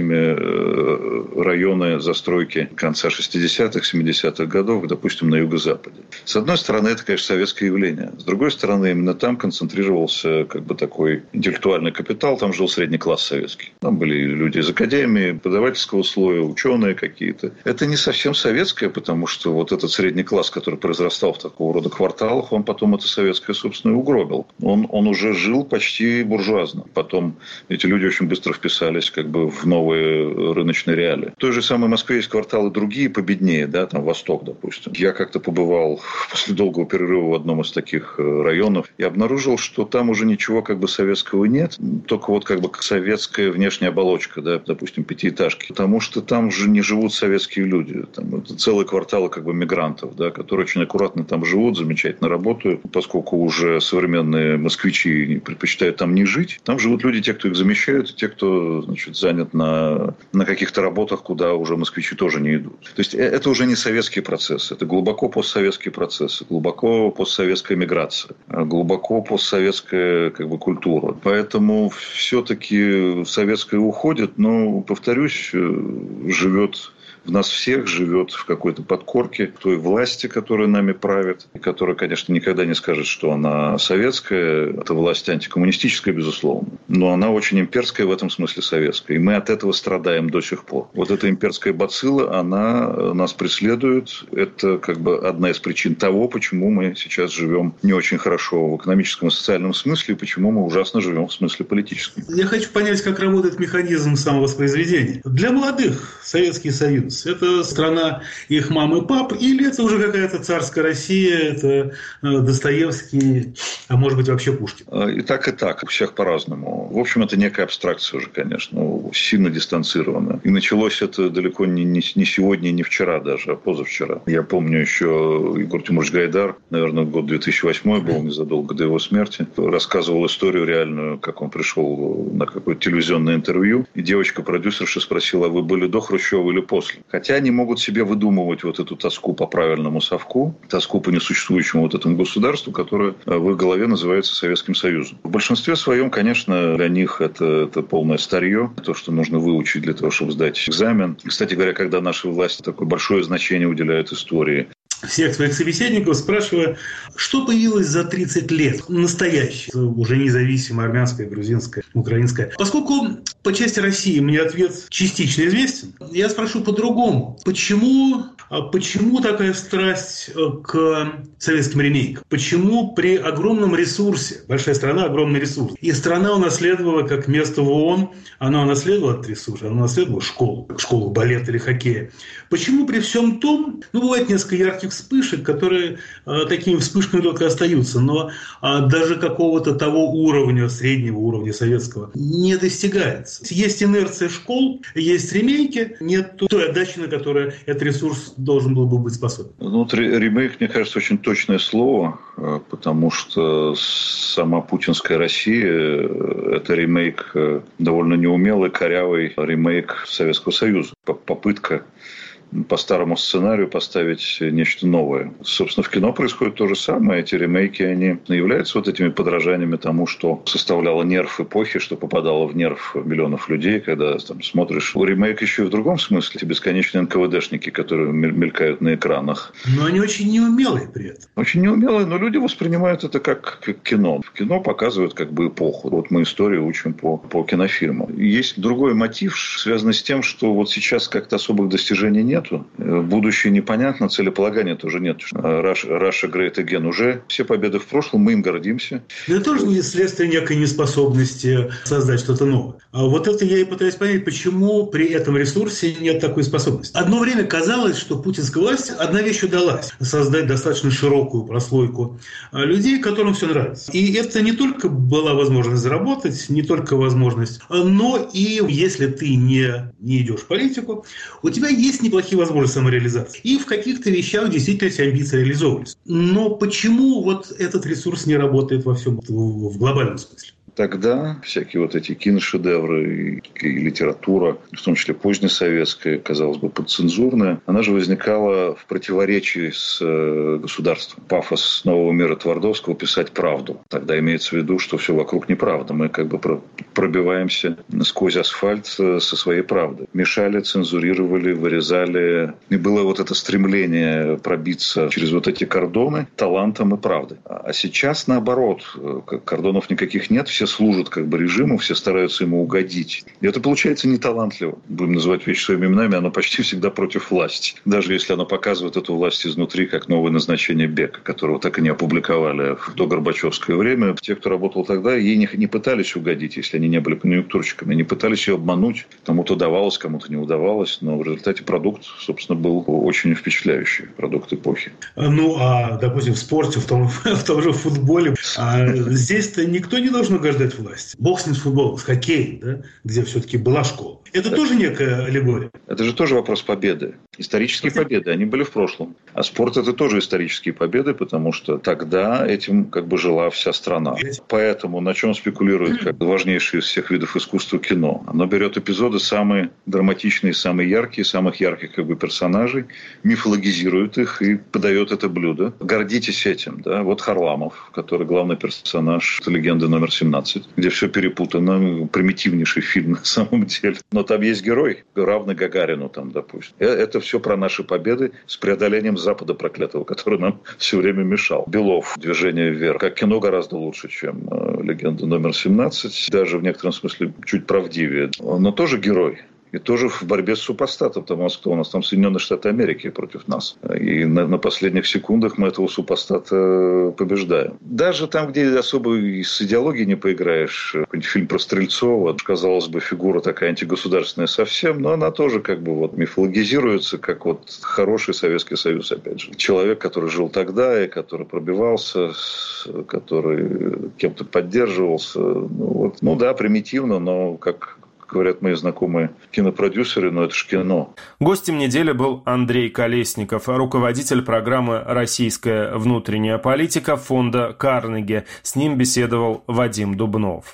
советскими районы застройки конца шестидесятых, семидесятых годов, допустим, на юго-западе. С одной стороны, это, конечно, советское явление. С другой стороны, именно там концентрировался как бы такой интеллектуальный капитал, там жил средний класс советский. Там были люди из академии, преподавательского слоя, ученые какие-то. Это не совсем советское, потому что вот этот средний класс, который произрастал в такого рода кварталах, он потом это советское, собственно, и угробил. Он, он уже жил почти буржуазно. Потом эти люди очень быстро вписались как бы в новые рыночные реалии. В той же самой Москве есть кварталы другие, победнее, да, там Восток, допустим. Я как-то побывал после долгого перерыва в одном из таких районов и обнаружил, что там уже ничего как бы советского нет, только вот как бы советская внешняя оболочка, да, допустим, пятиэтажки. Потому что там же не живут советские люди. Там это целые кварталы как бы мигрантов, да, которые очень аккуратно там живут, замечательно работают. Поскольку уже современные москвичи предпочитают там не жить, там живут люди, те, кто их замещают, и те, кто, значит, занят на, на каких-то работах, куда уже москвичи тоже не идут. То есть это уже не советские процессы, это глубоко постсоветские процессы, глубоко постсоветская миграция, глубоко постсоветская как бы культура. Поэтому все-таки советское уходит, но, повторюсь, живет в нас всех, живет в какой-то подкорке той власти, которая нами правит, и которая, конечно, никогда не скажет, что она советская. Это власть антикоммунистическая, безусловно. Но она очень имперская, в этом смысле советская. И мы от этого страдаем до сих пор. Вот эта имперская бацилла, она нас преследует. Это как бы одна из причин того, почему мы сейчас живем не очень хорошо в экономическом и социальном смысле, и почему мы ужасно живем в смысле политическом. Я хочу понять, как работает механизм самовоспроизведения. Для молодых Советский Союз — это страна их мам и пап, или это уже какая-то царская Россия, это Достоевский, а может быть вообще Пушкин? И так, и так, у всех по-разному. В общем, это некая абстракция уже, конечно, сильно дистанцированная. И началось это далеко не, не, не сегодня, не вчера даже, а позавчера. Я помню еще Егор Тимурович Гайдар, наверное, год две тысячи восьмой был, незадолго до его смерти, рассказывал историю реальную, как он пришел на какое-то телевизионное интервью, и девочка-продюсерша спросила: а вы были до Хрущева или после? Хотя они могут себе выдумывать вот эту тоску по правильному совку, тоску по несуществующему вот этому государству, которое в их голове называется Советским Союзом. В большинстве своем, конечно, для них это, это полное старье, то, что нужно выучить для того, чтобы сдать экзамен. Кстати говоря, когда наши власти такое большое значение уделяют истории, всех своих собеседников, спрашивая, что появилось за тридцать лет настоящее, уже независимое, армянское, грузинское, украинское. Поскольку по части России мне ответ частично известен, я спрошу по-другому. Почему, почему такая страсть к советским ремейкам? Почему при огромном ресурсе, большая страна, огромный ресурс, и страна унаследовала, как место в ООН, она унаследовала этот ресурс, она унаследовала школу, школу балета или хоккея. Почему при всем том, ну, бывает несколько ярких вспышек, которые э, такими вспышками только остаются, но э, даже какого-то того уровня, среднего уровня советского, не достигается. Есть инерция школ, есть ремейки, нет той отдачи, на которую этот ресурс должен был бы быть способен. Ну, ремейк, мне кажется, очень точное слово, потому что сама путинская Россия – это ремейк, довольно неумелый, корявый ремейк Советского Союза. Попытка по старому сценарию поставить нечто новое. Собственно, в кино происходит то же самое. Эти ремейки, они являются вот этими подражаниями тому, что составляло нерв эпохи, что попадало в нерв миллионов людей, когда там смотришь. Ремейк еще и в другом смысле. Эти бесконечные эн ка вэ дэшники, которые мелькают на экранах. Но они очень неумелые при этом. Очень неумелые, но люди воспринимают это как, как кино. В кино показывают как бы эпоху. Вот мы историю учим по, по кинофильму. Есть другой мотив, связанный с тем, что вот сейчас как-то особых достижений нет. Будущее непонятно, целеполагания тоже нет. Russia Great Again уже. Все победы в прошлом, мы им гордимся. Это тоже не следствие некой неспособности создать что-то новое. А вот это я и пытаюсь понять, почему при этом ресурсе нет такой способности. Одно время казалось, что путинская власть одна вещь удалась. Создать достаточно широкую прослойку людей, которым все нравится. И это не только была возможность заработать, не только возможность, но и если ты не, не идешь в политику, у тебя есть неплохие возможности самореализации. И в каких-то вещах действительно эти амбиции реализовывались. Но почему вот этот ресурс не работает во всем, в глобальном смысле? Тогда всякие вот эти киношедевры и, и литература, в том числе позднесоветская, казалось бы, подцензурная, она же возникала в противоречии с э, государством. Пафос нового мира Твардовского «писать правду». Тогда имеется в виду, что все вокруг неправда. Мы как бы про- пробиваемся сквозь асфальт со своей правдой. Мешали, цензурировали, вырезали. И было вот это стремление пробиться через вот эти кордоны талантом и правдой. А сейчас наоборот. Кордонов никаких нет. Все служат как бы режиму, все стараются ему угодить. И это получается неталантливо. Будем называть вещи своими именами, оно почти всегда против власти. Даже если оно показывает эту власть изнутри, как новое назначение Бека, которого так и не опубликовали в то Горбачевское время. Те, кто работал тогда, ей не, не пытались угодить, если они не были конъюнктурщиками. Не пытались ее обмануть. Кому-то удавалось, кому-то не удавалось. Но в результате продукт, собственно, был очень впечатляющий. Продукт эпохи. Ну, а, допустим, в спорте, в том, в том же футболе, а здесь-то никто не должен угождать власти. Бог с ним с футболом, с хоккеем, да, где все-таки была школа. Это, это тоже некая аллегория. Это же тоже вопрос победы. Исторические это... победы, они были в прошлом. А спорт – это тоже исторические победы, потому что тогда этим как бы жила вся страна. Поэтому на чем спекулирует как важнейший из всех видов искусства кино? Оно берет эпизоды самые драматичные, самые яркие, самых ярких как бы персонажей, мифологизирует их и подает это блюдо. Гордитесь этим. Да? Вот Харламов, который главный персонаж «Легенды номер семнадцать», где все перепутано. Примитивнейший фильм на самом деле. Но там есть герой, равный Гагарину, там, допустим. Это все про наши победы с преодолением Запада проклятого, который нам все время мешал. Белов, «Движение вверх». Как кино гораздо лучше, чем «Легенда номер семнадцать». Даже в некотором смысле чуть правдивее. Но тоже герой. И тоже в борьбе с супостатом, потому что у нас там Соединенные Штаты Америки против нас. И на, на последних секундах мы этого супостата побеждаем. Даже там, где особо с идеологией не поиграешь, какой-нибудь фильм про Стрельцова, казалось бы, фигура такая антигосударственная совсем, но она тоже как бы вот мифологизируется, как вот хороший Советский Союз, опять же. Человек, который жил тогда и который пробивался, который кем-то поддерживался. Ну, вот, ну да, примитивно, но как... говорят мои знакомые кинопродюсеры, но это ж кино. Гостем недели был Андрей Колесников, руководитель программы «Российская внутренняя политика» фонда «Карнеги». С ним беседовал Вадим Дубнов.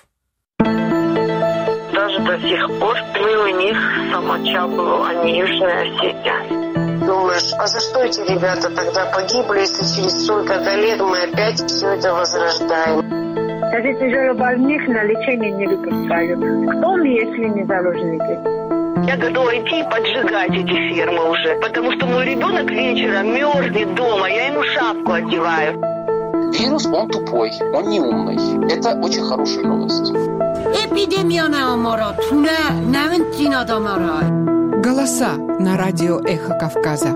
Даже до сих пор мы у них Самачабу, а не Южная Осетия. Думаешь, а за что эти ребята тогда погибли, если через столько-то лет мы опять все это возрождаем? Даже тяжелобольных на лечение не выпускают. Кто мы, если не заложники? Я готова идти и поджигать эти фермы уже, потому что мой ребенок вечером мерзнет дома, я ему шапку одеваю. Вирус, он тупой, он не умный. Это очень хорошая новость. Голоса на радио «Эхо Кавказа».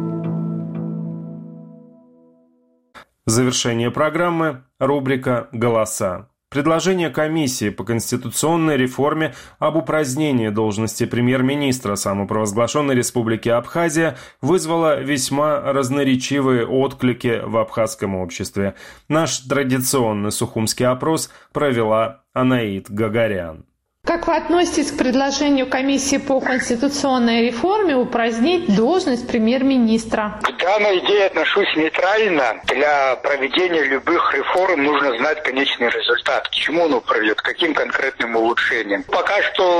Завершение программы – рубрика «Голоса». Предложение комиссии по конституционной реформе об упразднении должности премьер-министра самопровозглашенной республики Абхазия вызвало весьма разноречивые отклики в абхазском обществе. Наш традиционный сухумский опрос провела Анаит Гагарян. Как вы относитесь к предложению комиссии по конституционной реформе упразднить должность премьер-министра? К данной идее отношусь нейтрально. Для проведения любых реформ нужно знать конечный результат. К чему он приведет, к каким конкретным улучшениям. Пока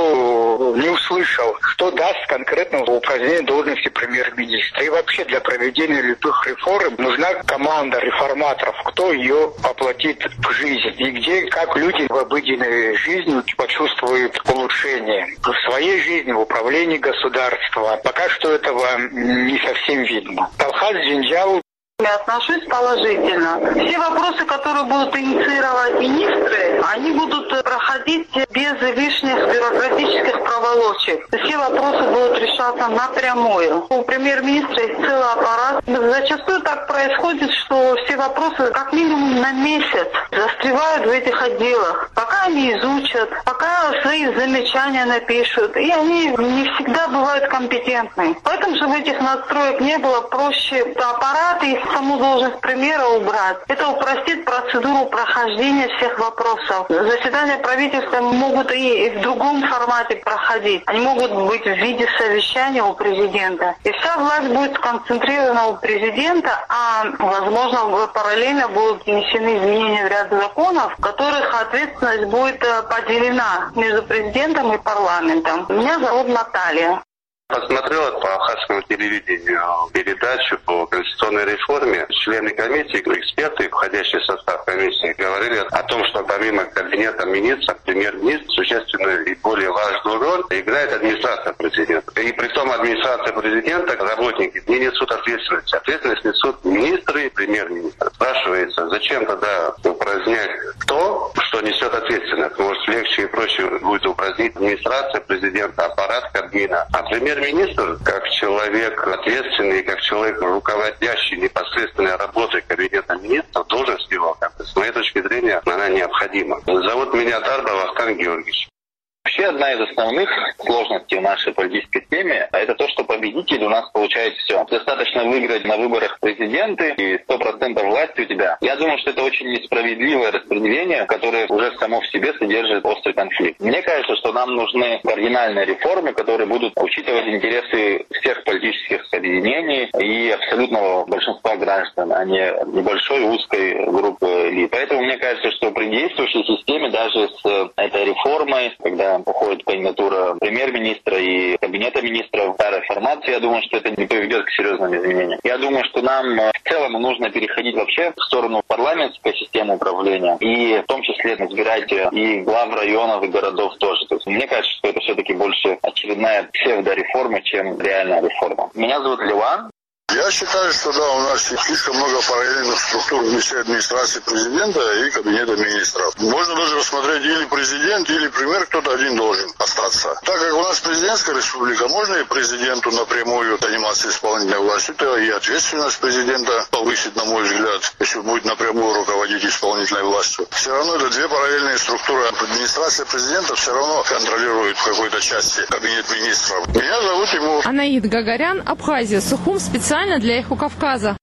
что не услышал, что даст конкретно упразднение должности премьер-министра. И вообще для проведения любых реформ нужна команда реформаторов, кто ее воплотит в жизнь. И где, как люди в обыденной жизни почувствуют улучшение в своей жизни, в управлении государством. Пока что этого не совсем видно. Талхаз Джинджал. Я отношусь положительно. Все вопросы, которые будут инициировать министры, они будут проходить без лишних бюрократических проволочек. Все вопросы будут решаться напрямую. У премьер-министра есть целый аппарат. Зачастую так происходит, что все вопросы как минимум на месяц застревают в этих отделах. Пока они изучат, пока свои замечания напишут. И они не всегда бывают компетентны. Поэтому, чтобы этих настроек не было, проще аппарат и саму должность премьера убрать. Это упростит процедуру прохождения всех вопросов. Заседания правительства могут и в другом формате проходить. Они могут быть в виде совещания у президента. И вся власть будет сконцентрирована у президента, а, возможно, параллельно будут внесены изменения в ряд законов, в которых ответственность будет поделена между президентом и парламентом. Меня зовут Наталья. Посмотрела по абхазскому телевидению передачу по конституционной реформе. Члены комиссии, эксперты, входящие в состав комиссии, говорили о том, что помимо кабинета министров, премьер-министр существенную и более важную роль играет администрация президента. И при том администрация президента, работники не несут ответственность. Ответственность несут министры и премьер-министр. Спрашивается, зачем тогда упразднять то, что несет ответственность? Может, легче и проще будет упразднить администрация президента, аппарат Кабмина. А премьер-министр, как человек ответственный, как человек, руководящий непосредственной работой кабинета министров, должность его, как бы, с моей точки зрения, она необходима. Зовут меня Тарба Вахтанг Георгиевич. Вообще одна из основных сложностей в нашей политической системе – это то, что победитель у нас получает все. Достаточно выиграть на выборах президента и сто процентов власти у тебя. Я думаю, что это очень несправедливое распределение, которое уже само в себе содержит острый конфликт. Мне кажется, что нам нужны кардинальные реформы, которые будут учитывать интересы всех политических объединений и абсолютного большинства граждан, а не небольшой узкой группы элит. Поэтому мне кажется, что при действующей системе даже с этой реформой, когда уходит кандидатура премьер-министра и кабинета министров старой формации, я думаю, что это не приведет к серьезным изменениям. Я думаю, что нам в целом нужно переходить вообще в сторону парламентской системы управления и в том числе избирать и глав районов и городов тоже. То есть, мне кажется, что это все-таки больше очередная псевдореформа, чем реальная реформа. Меня зовут Ливан. Я считаю, что да, у нас слишком много параллельных структур внутри администрации президента и кабинета министров. Можно даже рассмотреть или президент, или премьер, кто-то один должен остаться. Так как у нас президентская республика, можно и президенту напрямую заниматься исполнительной властью. Это и ответственность президента повысит, на мой взгляд, если будет напрямую руководить исполнительной властью. Все равно это две параллельные структуры. Администрация президента все равно контролирует в какой-то части кабинет министров. Меня зовут Тимур. Анаит Гагарян, Абхазия, Сухум, специально для «Эхо Кавказа».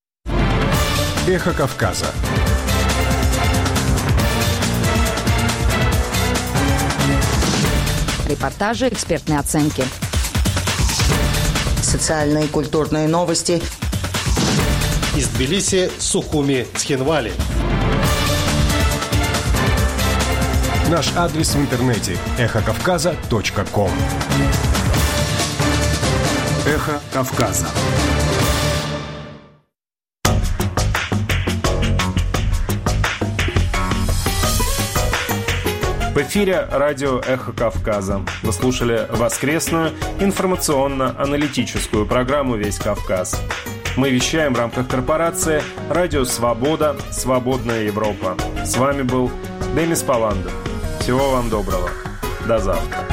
«Эхо Кавказа». Репортажи, экспертные оценки. Социальные и культурные новости. Из Тбилиси, Сухуми, Цхинвали. Наш адрес в интернете – эхо кавказа точка ком. «Эхо Кавказа». В эфире радио «Эхо Кавказа». Вы слушали воскресную информационно-аналитическую программу «Весь Кавказ». Мы вещаем в рамках корпорации «Радио Свобода. Свободная Европа». С вами был Демис Паландов. Всего вам доброго. До завтра.